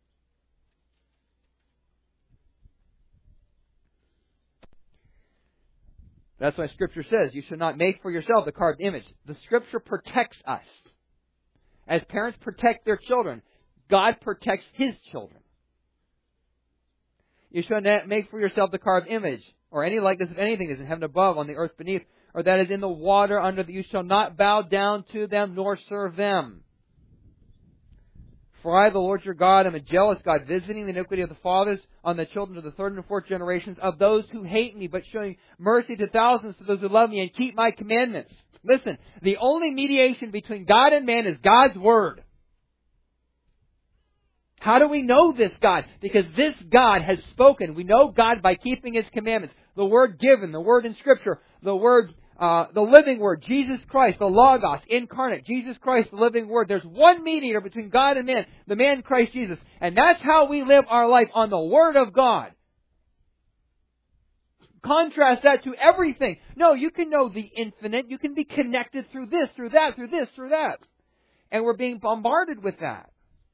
S1: That's why Scripture says, you should not make for yourself the carved image. The Scripture protects us. As parents protect their children, God protects His children. You shall not make for yourself the carved image, or any likeness of anything that is in heaven above, on the earth beneath, or that is in the water under the. You shall not bow down to them, nor serve them. For I, the Lord your God, am a jealous God, visiting the iniquity of the fathers on the children of the third and fourth generations of those who hate me, but showing mercy to thousands to those who love me and keep my commandments. Listen, the only mediation between God and man is God's Word. How do we know this God? Because this God has spoken. We know God by keeping His commandments. The Word given, the Word in Scripture, the Word, the living Word, Jesus Christ, the Logos, incarnate, Jesus Christ, the living Word. There's one mediator between God and man, the man Christ Jesus. And that's how we live our life, on the Word of God. Contrast that to everything. No, you can know the infinite. You can be connected through this, through that, through this, through that. And we're being bombarded with that.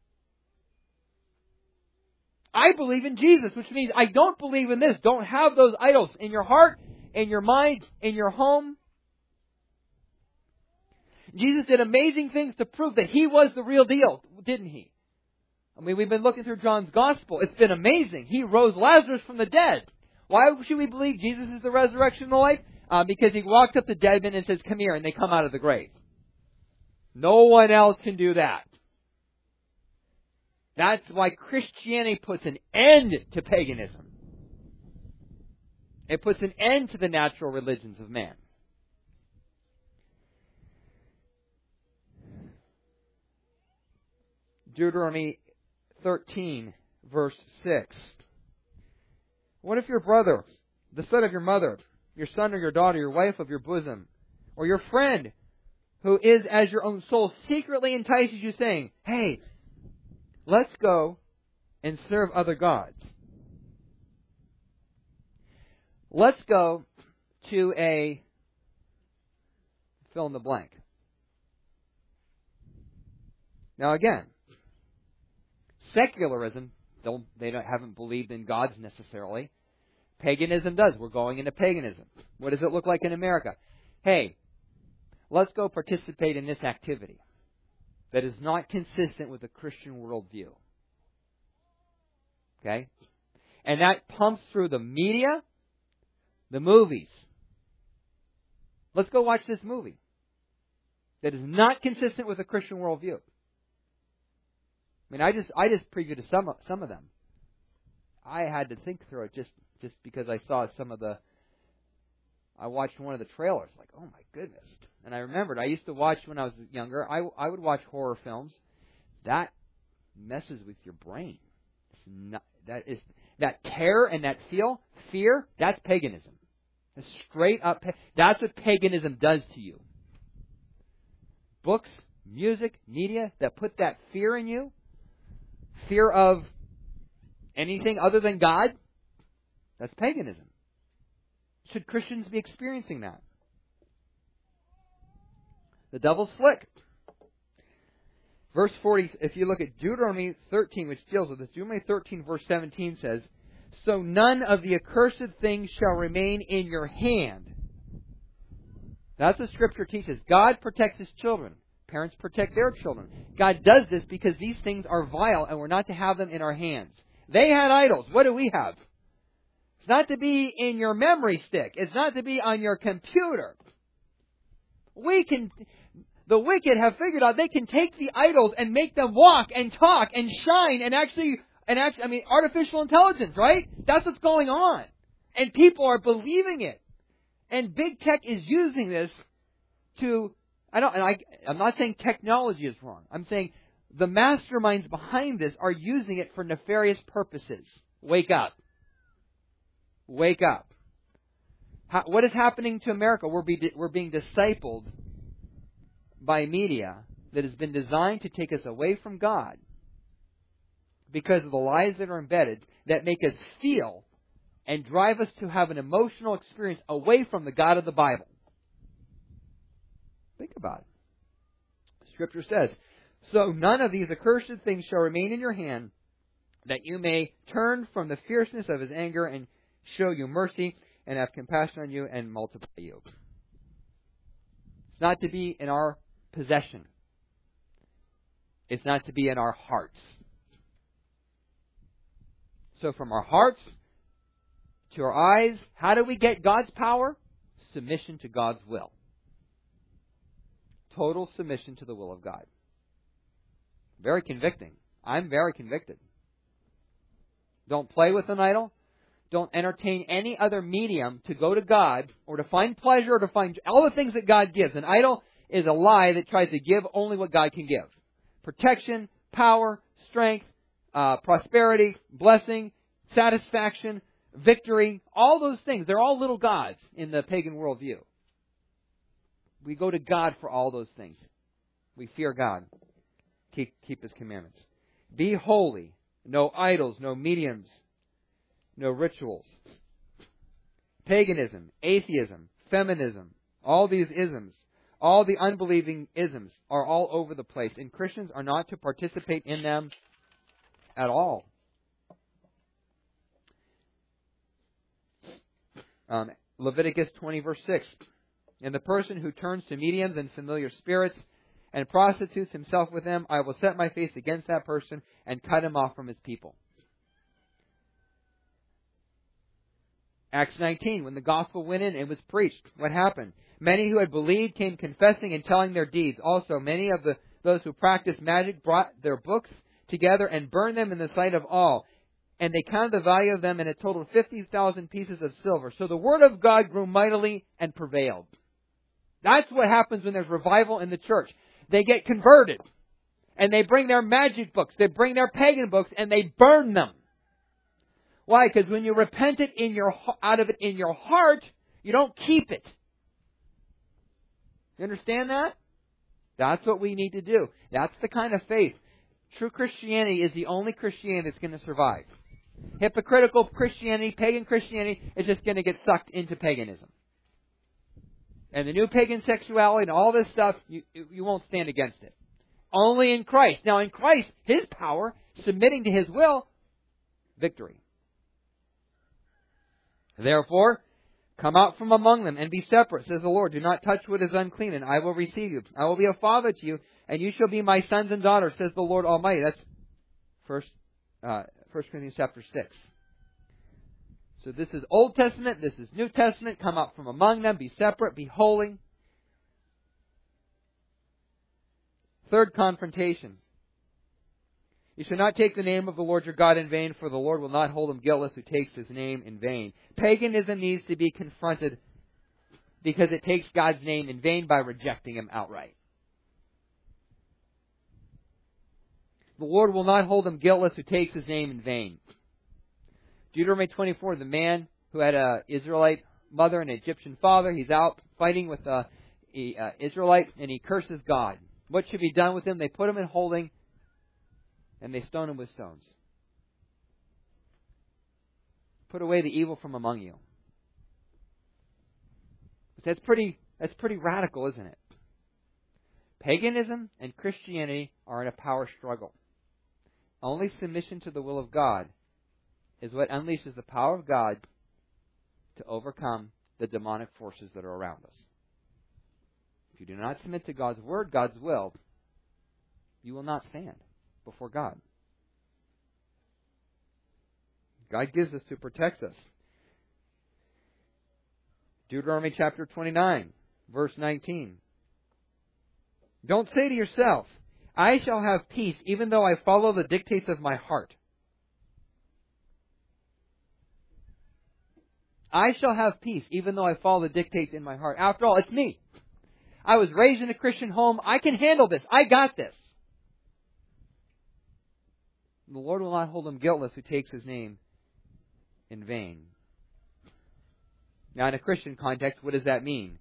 S1: I believe in Jesus, which means I don't believe in this. Don't have those idols in your heart, in your mind, in your home. Jesus did amazing things to prove that He was the real deal, didn't He? I mean, we've been looking through John's Gospel. It's been amazing. He rose Lazarus from the dead. Why should we believe Jesus is the resurrection and the life? Because He walks up to dead men and says, come here, and they come out of the grave. No one else can do that. That's why Christianity puts an end to paganism. It puts an end to the natural religions of man. Deuteronomy 13, verse 6. What if your brother, the son of your mother, your son or your daughter, your wife of your bosom, or your friend who is as your own soul secretly entices you, saying, hey, let's go and serve other gods. Let's go to a fill in the blank. Now again, secularism, haven't believed in gods necessarily. Paganism does. We're going into paganism. What does it look like in America? Hey, let's go participate in this activity that is not consistent with the Christian worldview. Okay? And that pumps through the media, the movies. Let's go watch this movie that is not consistent with the Christian worldview. I mean, I just previewed some of them. I had to think through it just because I saw I watched one of the trailers, like, oh my goodness. And I remembered, I used to watch when I was younger, I would watch horror films. That messes with your brain. That terror and that fear, that's paganism. That's straight up, that's what paganism does to you. Books, music, media that put that fear in you, fear of anything other than God, that's paganism. Should Christians be experiencing that? The devil's slick. Verse 40, if you look at Deuteronomy 13, which deals with this, Deuteronomy 13, verse 17 says, so none of the accursed things shall remain in your hand. That's what Scripture teaches. God protects His children. Parents protect their children. God does this because these things are vile and we're not to have them in our hands. They had idols. What do we have? It's not to be in your memory stick. It's not to be on your computer. The wicked have figured out they can take the idols and make them walk and talk and shine and actually, artificial intelligence, right? That's what's going on. And people are believing it. And big tech is using this to, I'm not saying technology is wrong. I'm saying the masterminds behind this are using it for nefarious purposes. Wake up. Wake up. What is happening to America? We're being discipled by media that has been designed to take us away from God because of the lies that are embedded that make us feel and drive us to have an emotional experience away from the God of the Bible. Think about it. Scripture says, so none of these accursed things shall remain in your hand, that you may turn from the fierceness of His anger and show you mercy and have compassion on you and multiply you. It's not to be in our possession. It's not to be in our hearts. So from our hearts to our eyes, how do we get God's power? Submission to God's will. Total submission to the will of God. Very convicting. I'm very convicted. Don't play with an idol. Don't entertain any other medium to go to God or to find pleasure or to find all the things that God gives. An idol is a lie that tries to give only what God can give. Protection, power, strength, prosperity, blessing, satisfaction, victory, all those things. They're all little gods in the pagan worldview. We go to God for all those things. We fear God. Keep His commandments. Be holy. No idols, no mediums, no rituals. Paganism, atheism, feminism, all these isms, all the unbelieving isms are all over the place. And Christians are not to participate in them at all. Leviticus 20 verse 6. And the person who turns to mediums and familiar spirits and prostitutes himself with them, I will set my face against that person and cut him off from his people. Acts 19, when the gospel went in and was preached, what happened? Many who had believed came confessing and telling their deeds. Also, many of those who practiced magic brought their books together and burned them in the sight of all. and they counted the value of them, and it totaled 50,000 pieces of silver. So the word of God grew mightily and prevailed. That's what happens when there's revival in the church. They get converted, and they bring their magic books, they bring their pagan books, and they burn them. Why? Because when you repent it out of it in your heart, you don't keep it. You understand that? That's what we need to do. That's the kind of faith. True Christianity is the only Christianity that's going to survive. Hypocritical Christianity, pagan Christianity, is just going to get sucked into paganism. And the new pagan sexuality and all this stuff, you won't stand against it. Only in Christ. Now in Christ, His power, submitting to His will, victory. Therefore, come out from among them and be separate, says the Lord. Do not touch what is unclean, and I will receive you. I will be a father to you, and you shall be my sons and daughters, says the Lord Almighty. That's 1 Corinthians chapter 6. So this is Old Testament, this is New Testament. Come out from among them, be separate, be holy. Third confrontation. You shall not take the name of the Lord your God in vain, for the Lord will not hold him guiltless who takes His name in vain. Paganism needs to be confronted because it takes God's name in vain by rejecting Him outright. The Lord will not hold him guiltless who takes His name in vain. Deuteronomy 24, the man who had an Israelite mother and an Egyptian father, he's out fighting with an Israelite, and he curses God. What should be done with him? They put him in holding, and they stone him with stones. Put away the evil from among you. That's pretty radical, isn't it? Paganism and Christianity are in a power struggle. Only submission to the will of God is what unleashes the power of God to overcome the demonic forces that are around us. If you do not submit to God's word, God's will, you will not stand before God. God gives us to protect us. Deuteronomy chapter 29, verse 19. Don't say to yourself, I shall have peace even though I follow the dictates of my heart. I shall have peace even though I follow the dictates in my heart. After all, it's me. I was raised in a Christian home. I can handle this. I got this. The Lord will not hold him guiltless who takes His name in vain. Now, in a Christian context, what does that mean?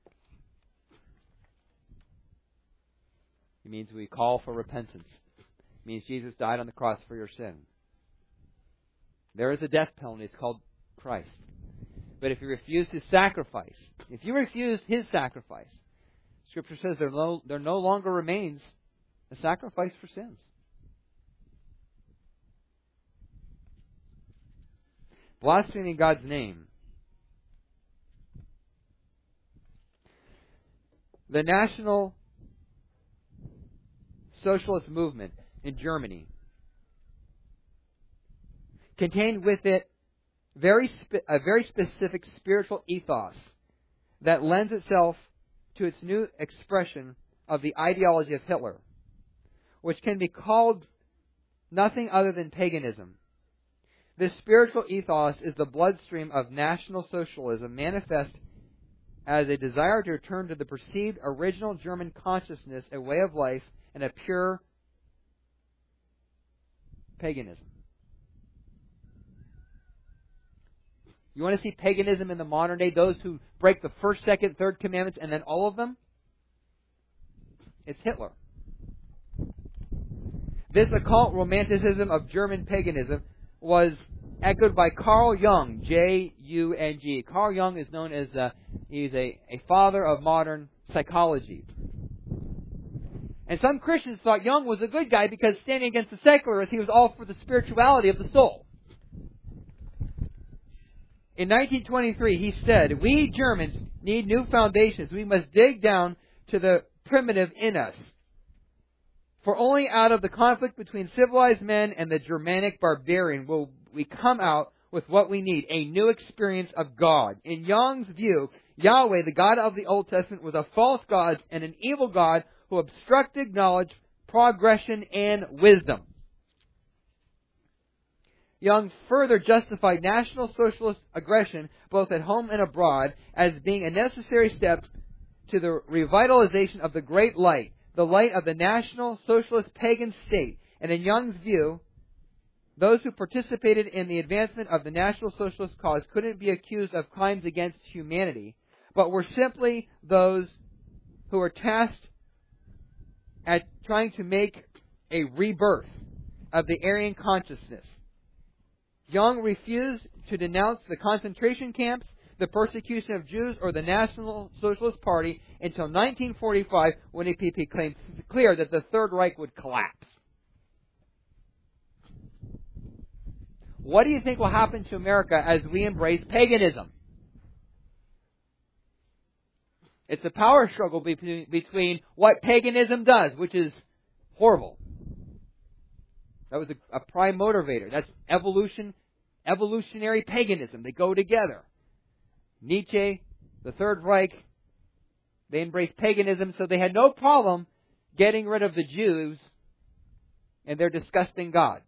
S1: It means we call for repentance. It means Jesus died on the cross for your sin. There is a death penalty. It's called Christ. But if you refuse His sacrifice, if you refuse His sacrifice, Scripture says there no longer remains a sacrifice for sins. Blaspheming God's name. The National Socialist movement in Germany contained with it a very specific spiritual ethos that lends itself to its new expression of the ideology of Hitler, which can be called nothing other than paganism. This spiritual ethos is the bloodstream of National Socialism, manifest as a desire to return to the perceived original German consciousness, a way of life, and a pure paganism. You want to see paganism in the modern day? Those who break the first, second, third commandments and then all of them? It's Hitler. This occult romanticism of German paganism was echoed by Carl Jung, J-U-N-G. Carl Jung is known as he's a father of modern psychology. And some Christians thought Jung was a good guy because standing against the secularists, he was all for the spirituality of the soul. In 1923, he said, "We Germans need new foundations. We must dig down to the primitive in us. For only out of the conflict between civilized men and the Germanic barbarian will we come out with what we need, a new experience of God." In Jung's view, Yahweh, the God of the Old Testament, was a false God and an evil God who obstructed knowledge, progression, and wisdom. Young further justified National Socialist aggression, both at home and abroad, as being a necessary step to the revitalization of the great light, the light of the National Socialist pagan state. And in Young's view, those who participated in the advancement of the National Socialist cause couldn't be accused of crimes against humanity, but were simply those who were tasked at trying to make a rebirth of the Aryan consciousness. Young refused to denounce the concentration camps, the persecution of Jews, or the National Socialist Party until 1945, when it became clear that the Third Reich would collapse. What do you think will happen to America as we embrace paganism? It's a power struggle between what paganism does, which is horrible. That was a prime motivator. That's evolutionary paganism. They go together. Nietzsche, the Third Reich, they embraced paganism, so they had no problem getting rid of the Jews and their disgusting God.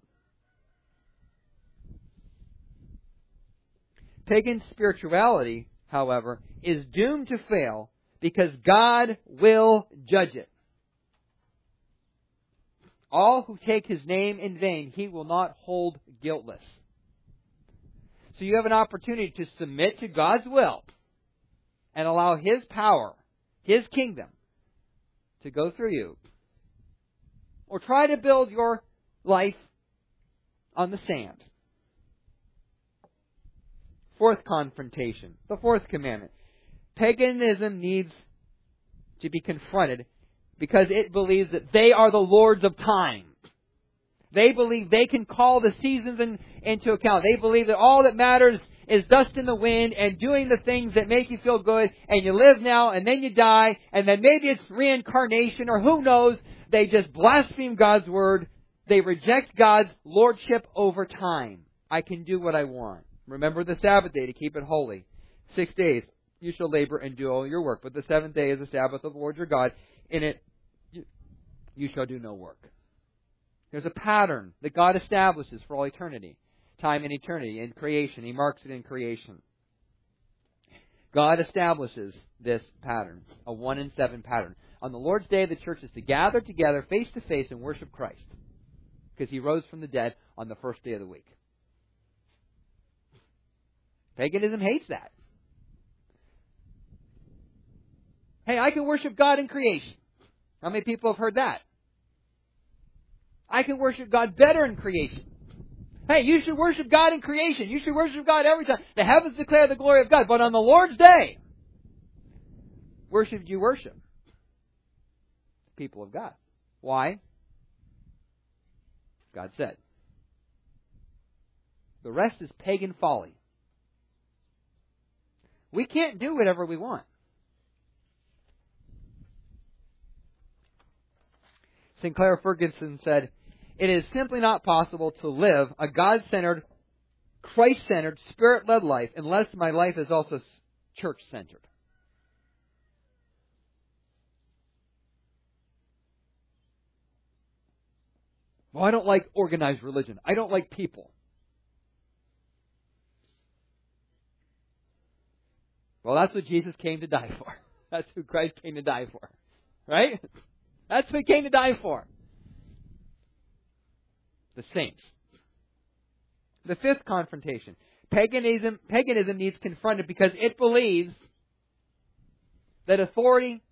S1: Pagan spirituality, however, is doomed to fail because God will judge it. All who take His name in vain, He will not hold guiltless. So you have an opportunity to submit to God's will and allow His power, His kingdom, to go through you. Or try to build your life on the sand. Fourth confrontation, the fourth commandment. Paganism needs to be confronted because it believes that they are the lords of time. They believe they can call the seasons into account. They believe that all that matters is dust in the wind and doing the things that make you feel good, and you live now and then you die, and then maybe it's reincarnation or who knows. They just blaspheme God's word. They reject God's lordship over time. I can do what I want. Remember the Sabbath day to keep it holy. 6 days you shall labor and do all your work, but the seventh day is the Sabbath of the Lord your God. In it you shall do no work. There's a pattern that God establishes for all eternity. Time and eternity in creation. He marks it in creation. God establishes this pattern, a 1 in 7 pattern. On the Lord's Day, the church is to gather together face to face and worship Christ, because He rose from the dead on the first day of the week. Paganism hates that. Hey, I can worship God in creation. How many people have heard that? I can worship God better in creation. Hey, you should worship God in creation. You should worship God every time. The heavens declare the glory of God. But on the Lord's Day, where should you worship? People of God. Why? God said. The rest is pagan folly. We can't do whatever we want. Sinclair Ferguson said, "It is simply not possible to live a God-centered, Christ-centered, Spirit-led life unless my life is also church-centered." Well, I don't like organized religion. I don't like people. Well, that's what Jesus came to die for. That's who Christ came to die for. Right? That's what He came to die for. The saints. The fifth confrontation. Paganism needs confronted because it believes that authority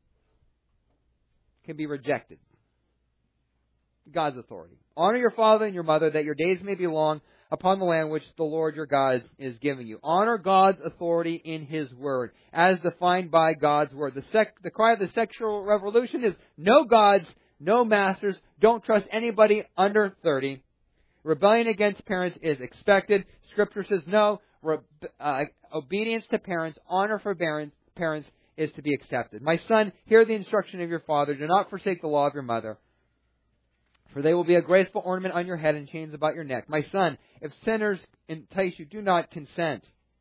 S1: can be rejected. God's authority. Honor your father and your mother, that your days may be long upon the land which the Lord your God is giving you. Honor God's authority in His Word, as defined by God's Word. The cry of the sexual revolution is no gods, no masters, don't trust anybody under 30. Rebellion against parents is expected. Scripture says no. Obedience to parents, honor for parents is to be accepted. My son, hear the instruction of your father. Do not forsake the law of your mother. For they will be a graceful ornament on your head and chains about your neck. My son, if sinners entice you, do not consent.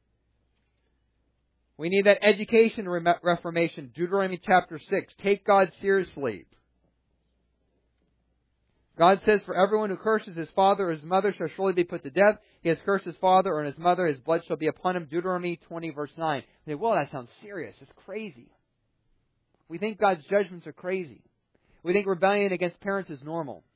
S1: We need that education reformation. Deuteronomy chapter 6. Take God seriously. God says, for everyone who curses his father or his mother shall surely be put to death. He has cursed his father or his mother, his blood shall be upon him. Deuteronomy 20, verse 9. You say, well, that sounds serious. It's crazy. We think God's judgments are crazy. We think rebellion against parents is normal.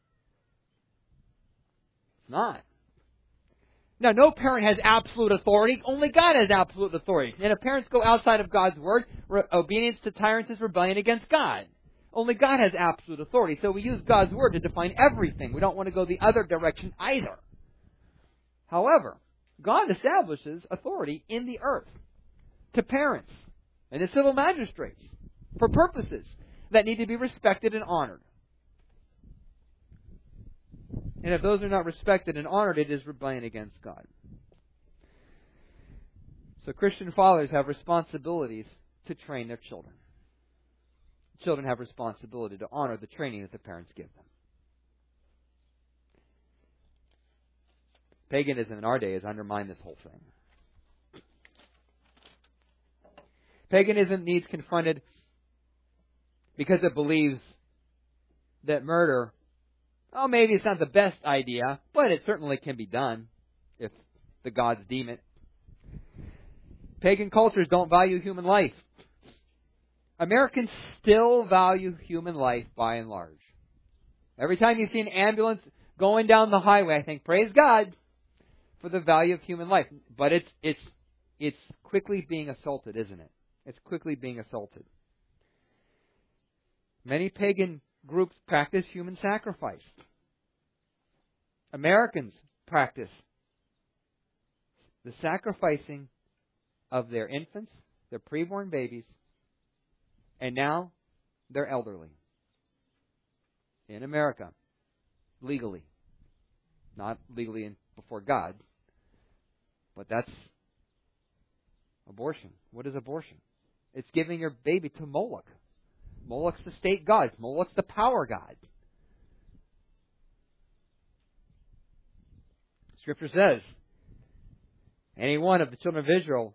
S1: It's not. Now, no parent has absolute authority. Only God has absolute authority. And if parents go outside of God's word, obedience to tyrants is rebellion against God. Only God has absolute authority. So we use God's word to define everything. We don't want to go the other direction either. However, God establishes authority in the earth to parents and to civil magistrates for purposes that need to be respected and honored. And if those are not respected and honored, it is rebellion against God. So Christian fathers have responsibilities to train their children. Children have responsibility to honor the training that the parents give them. Paganism in our day has undermined this whole thing. Paganism needs confronted because it believes that murder, maybe it's not the best idea, but it certainly can be done if the gods deem it. Pagan cultures don't value human life. Americans still value human life by and large. Every time you see an ambulance going down the highway, I think, praise God for the value of human life. But it's quickly being assaulted, isn't it? It's quickly being assaulted. Many pagan groups practice human sacrifice. Americans practice the sacrificing of their infants, their preborn babies, and now they're elderly. In America, legally. Not legally before God, but that's abortion. What is abortion? It's giving your baby to Moloch. Moloch's the state god. Moloch's the power god. Scripture says, any one of the children of Israel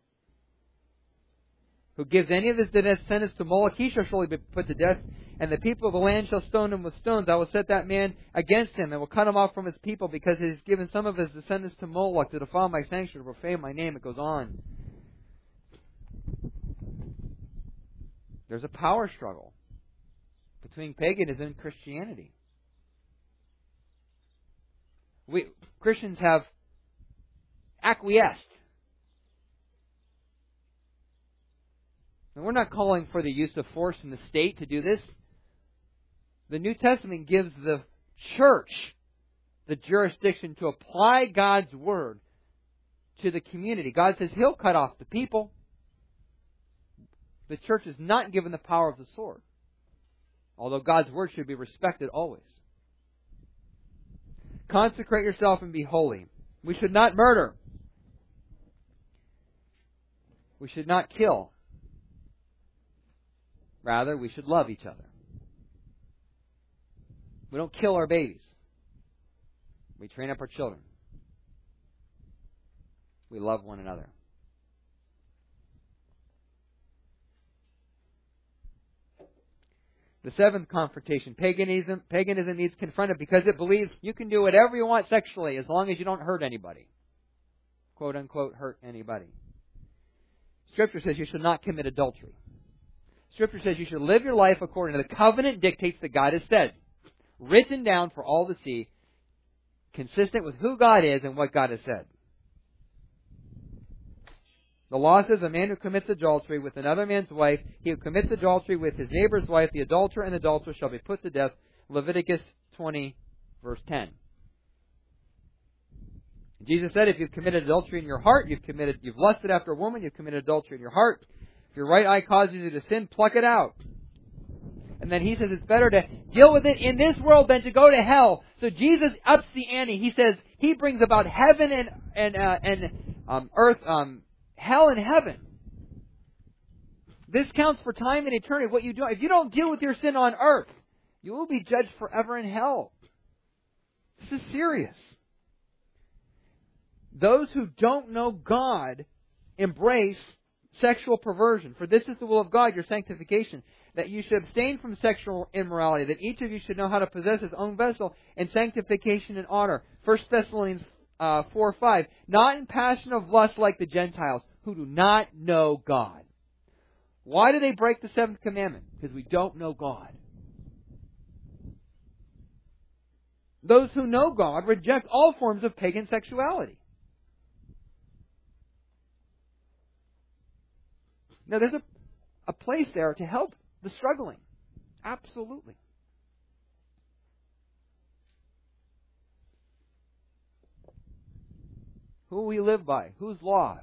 S1: who gives any of his descendants to Moloch, he shall surely be put to death, and the people of the land shall stone him with stones. I will set that man against him, and will cut him off from his people, because he has given some of his descendants to Moloch to defile my sanctuary, to profane my name. It goes on. There's a power struggle between paganism and Christianity. Christians have acquiesced. And we're not calling for the use of force in the state to do this. The New Testament gives the church the jurisdiction to apply God's word to the community. God says He'll cut off the people. The church is not given the power of the sword, although God's word should be respected always. Consecrate yourself and be holy. We should not murder. We should not kill. Rather, we should love each other. We don't kill our babies. We train up our children. We love one another. The seventh confrontation, paganism needs confronted because it believes you can do whatever you want sexually as long as you don't hurt anybody. Quote unquote, hurt anybody. Scripture says you should not commit adultery. Scripture says you should live your life according to the covenant dictates that God has said, written down for all to see, consistent with who God is and what God has said. The law says a man who commits adultery with another man's wife, he who commits adultery with his neighbor's wife, the adulterer and adulteress shall be put to death. Leviticus 20, verse 10. Jesus said, if you've committed adultery in your heart, you've lusted after a woman, you've committed adultery in your heart. If your right eye causes you to sin, pluck it out. And then He says it's better to deal with it in this world than to go to hell. So Jesus ups the ante. He says He brings about heaven and earth, hell and heaven. This counts for time and eternity. What you do, if you don't deal with your sin on earth, you will be judged forever in hell. This is serious. Those who don't know God embrace sexual perversion. For this is the will of God, your sanctification, that you should abstain from sexual immorality, that each of you should know how to possess his own vessel in sanctification and honor. 1 Thessalonians 4:5. Not in passion of lust like the Gentiles, who do not know God. Why do they break the seventh commandment? Because we don't know God. Those who know God reject all forms of pagan sexuality. Now, there's a place there to help the struggling. Absolutely. Who we live by? Whose law?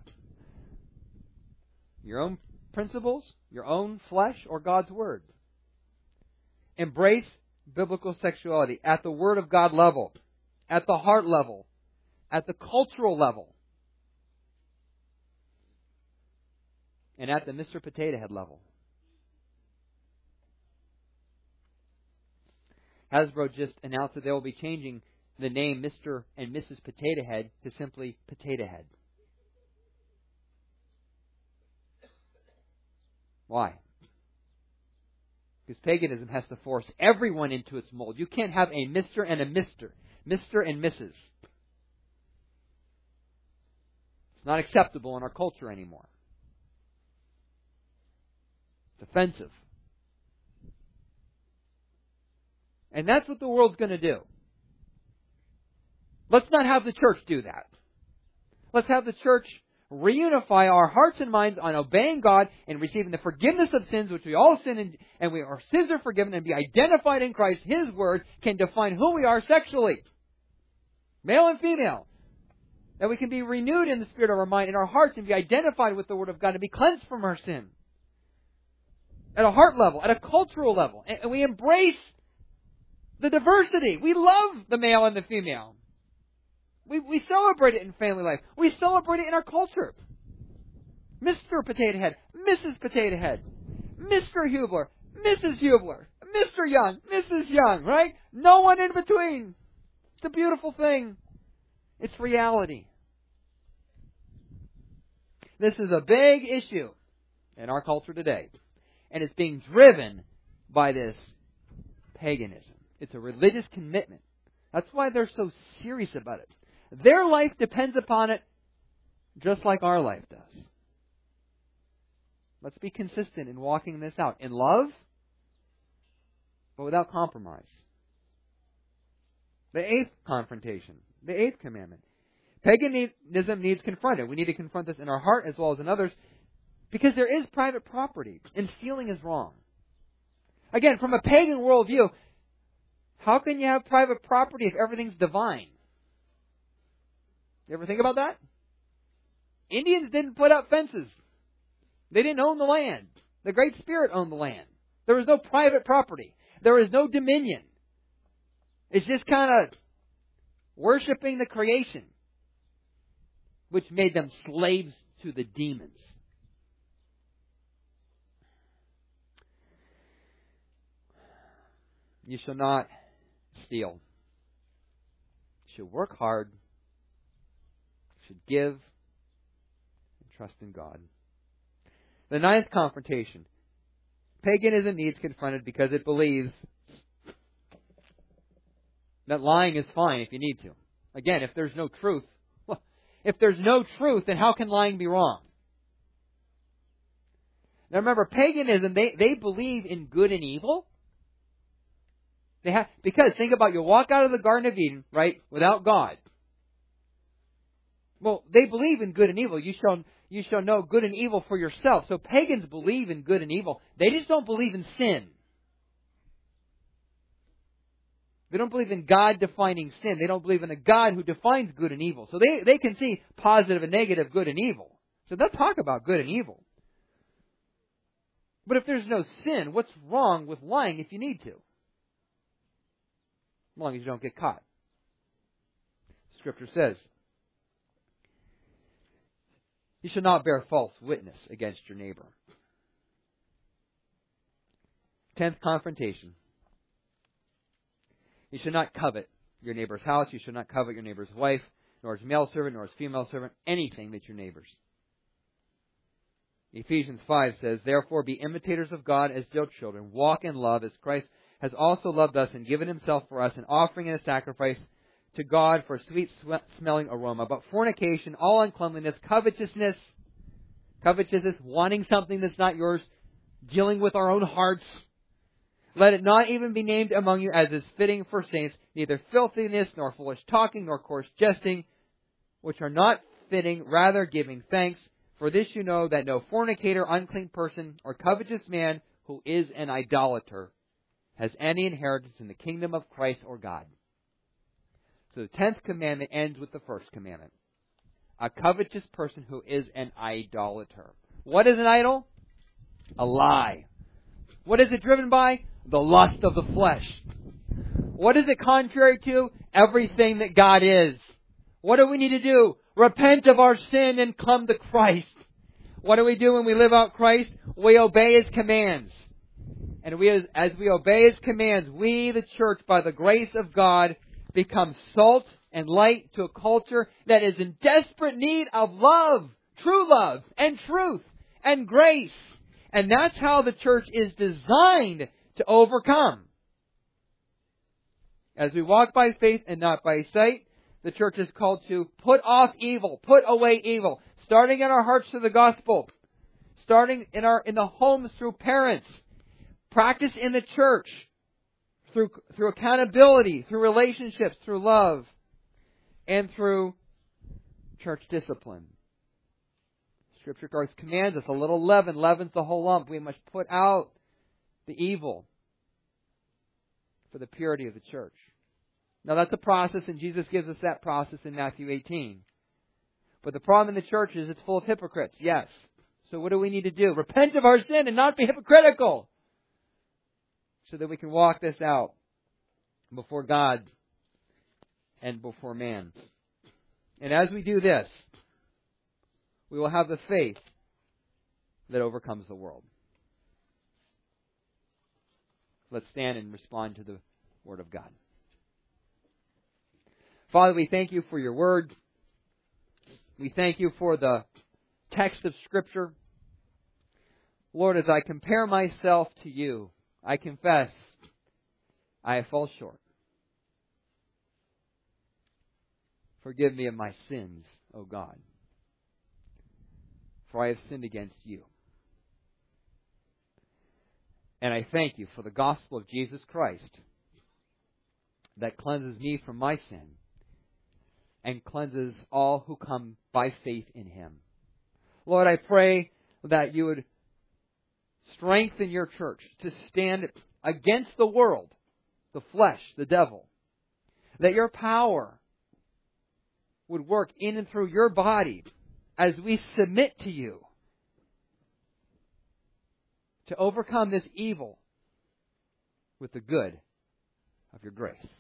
S1: Your own principles? Your own flesh? Or God's Word? Embrace biblical sexuality at the Word of God level, at the heart level, at the cultural level, and at the Mr. Potato Head level. Hasbro just announced that they will be changing the name Mr. and Mrs. Potato Head to simply Potato Head. Why? Because paganism has to force everyone into its mold. You can't have a Mr. and a Mr. Mr. and Mrs. It's not acceptable in our culture anymore. It's offensive. And that's what the world's going to do. Let's not have the church do that. Let's have the church reunify our hearts and minds on obeying God and receiving the forgiveness of sins, which we all sin in, and our sins are forgiven, and be identified in Christ. His Word can define who we are sexually, male and female. That we can be renewed in the spirit of our mind, in our hearts, and be identified with the Word of God, and be cleansed from our sin. At a heart level, at a cultural level. And we embrace the diversity. We love the male and the female. We celebrate it in family life. We celebrate it in our culture. Mr. Potato Head, Mrs. Potato Head, Mr. Hubler, Mrs. Hubler, Mr. Young, Mrs. Young, right? No one in between. It's a beautiful thing. It's reality. This is a big issue in our culture today. And it's being driven by this paganism. It's a religious commitment. That's why they're so serious about it. Their life depends upon it just like our life does. Let's be consistent in walking this out in love, but without compromise. The eighth confrontation, the eighth commandment. Paganism needs confronted. We need to confront this in our heart as well as in others, because there is private property, and stealing is wrong. Again, from a pagan worldview, how can you have private property if everything's divine? You ever think about that? Indians didn't put up fences. They didn't own the land. The Great Spirit owned the land. There was no private property. There was no dominion. It's just kind of worshiping the creation, which made them slaves to the demons. You shall not steal. You should work hard. You should give and trust in God. The ninth confrontation. Paganism needs confronted because it believes that lying is fine if you need to. Again, if there's no truth, then how can lying be wrong? Now remember, paganism, they believe in good and evil. Because think about, you walk out of the Garden of Eden, right, without God. Well, they believe in good and evil. You shall know good and evil for yourself. So pagans believe in good and evil. They just don't believe in sin. They don't believe in God defining sin. They don't believe in a God who defines good and evil. So they can see positive and negative, good and evil. So they'll talk about good and evil. But if there's no sin, what's wrong with lying if you need to? As long as you don't get caught. Scripture says, you shall not bear false witness against your neighbor. 10th confrontation. You shall not covet your neighbor's house. You shall not covet your neighbor's wife, nor his male servant, nor his female servant, anything that's your neighbor's. Ephesians 5 says, "Therefore be imitators of God as dear children. Walk in love as Christ has also loved us and given himself for us, an offering and a sacrifice to God for a sweet-smelling aroma. But fornication, all uncleanliness, covetousness, wanting something that's not yours, dealing with our own hearts, let it not even be named among you as is fitting for saints, neither filthiness, nor foolish talking, nor coarse jesting, which are not fitting, rather giving thanks. For this you know, that no fornicator, unclean person, or covetous man who is an idolater has any inheritance in the kingdom of Christ or God." So the 10th commandment ends with the first commandment. A covetous person who is an idolater. What is an idol? A lie. What is it driven by? The lust of the flesh. What is it contrary to? Everything that God is. What do we need to do? Repent of our sin and come to Christ. What do we do when we live out Christ? We obey His commands. And as we obey His commands, we, the church, by the grace of God, become salt and light to a culture that is in desperate need of love, and truth, and grace. And that's how the church is designed to overcome. As we walk by faith and not by sight, the church is called to put off evil, put away evil, starting in our hearts through the gospel, starting in the homes through parents, practice in the church through accountability, through relationships, through love, and through church discipline. Scripture commands us, a little leaven leavens the whole lump. We must put out the evil for the purity of the church. Now that's a process, and Jesus gives us that process in Matthew 18. But the problem in the church is it's full of hypocrites, yes. So what do we need to do? Repent of our sin and not be hypocritical, so that we can walk this out before God and before man. And as we do this, we will have the faith that overcomes the world. Let's stand and respond to the Word of God. Father, we thank You for Your Word. We thank You for the text of Scripture. Lord, as I compare myself to You, I confess I fall short. Forgive me of my sins, O God, for I have sinned against You. And I thank You for the gospel of Jesus Christ that cleanses me from my sin and cleanses all who come by faith in Him. Lord, I pray that You would strengthen Your church to stand against the world, the flesh, the devil. That Your power would work in and through Your body as we submit to You to overcome this evil with the good of Your grace.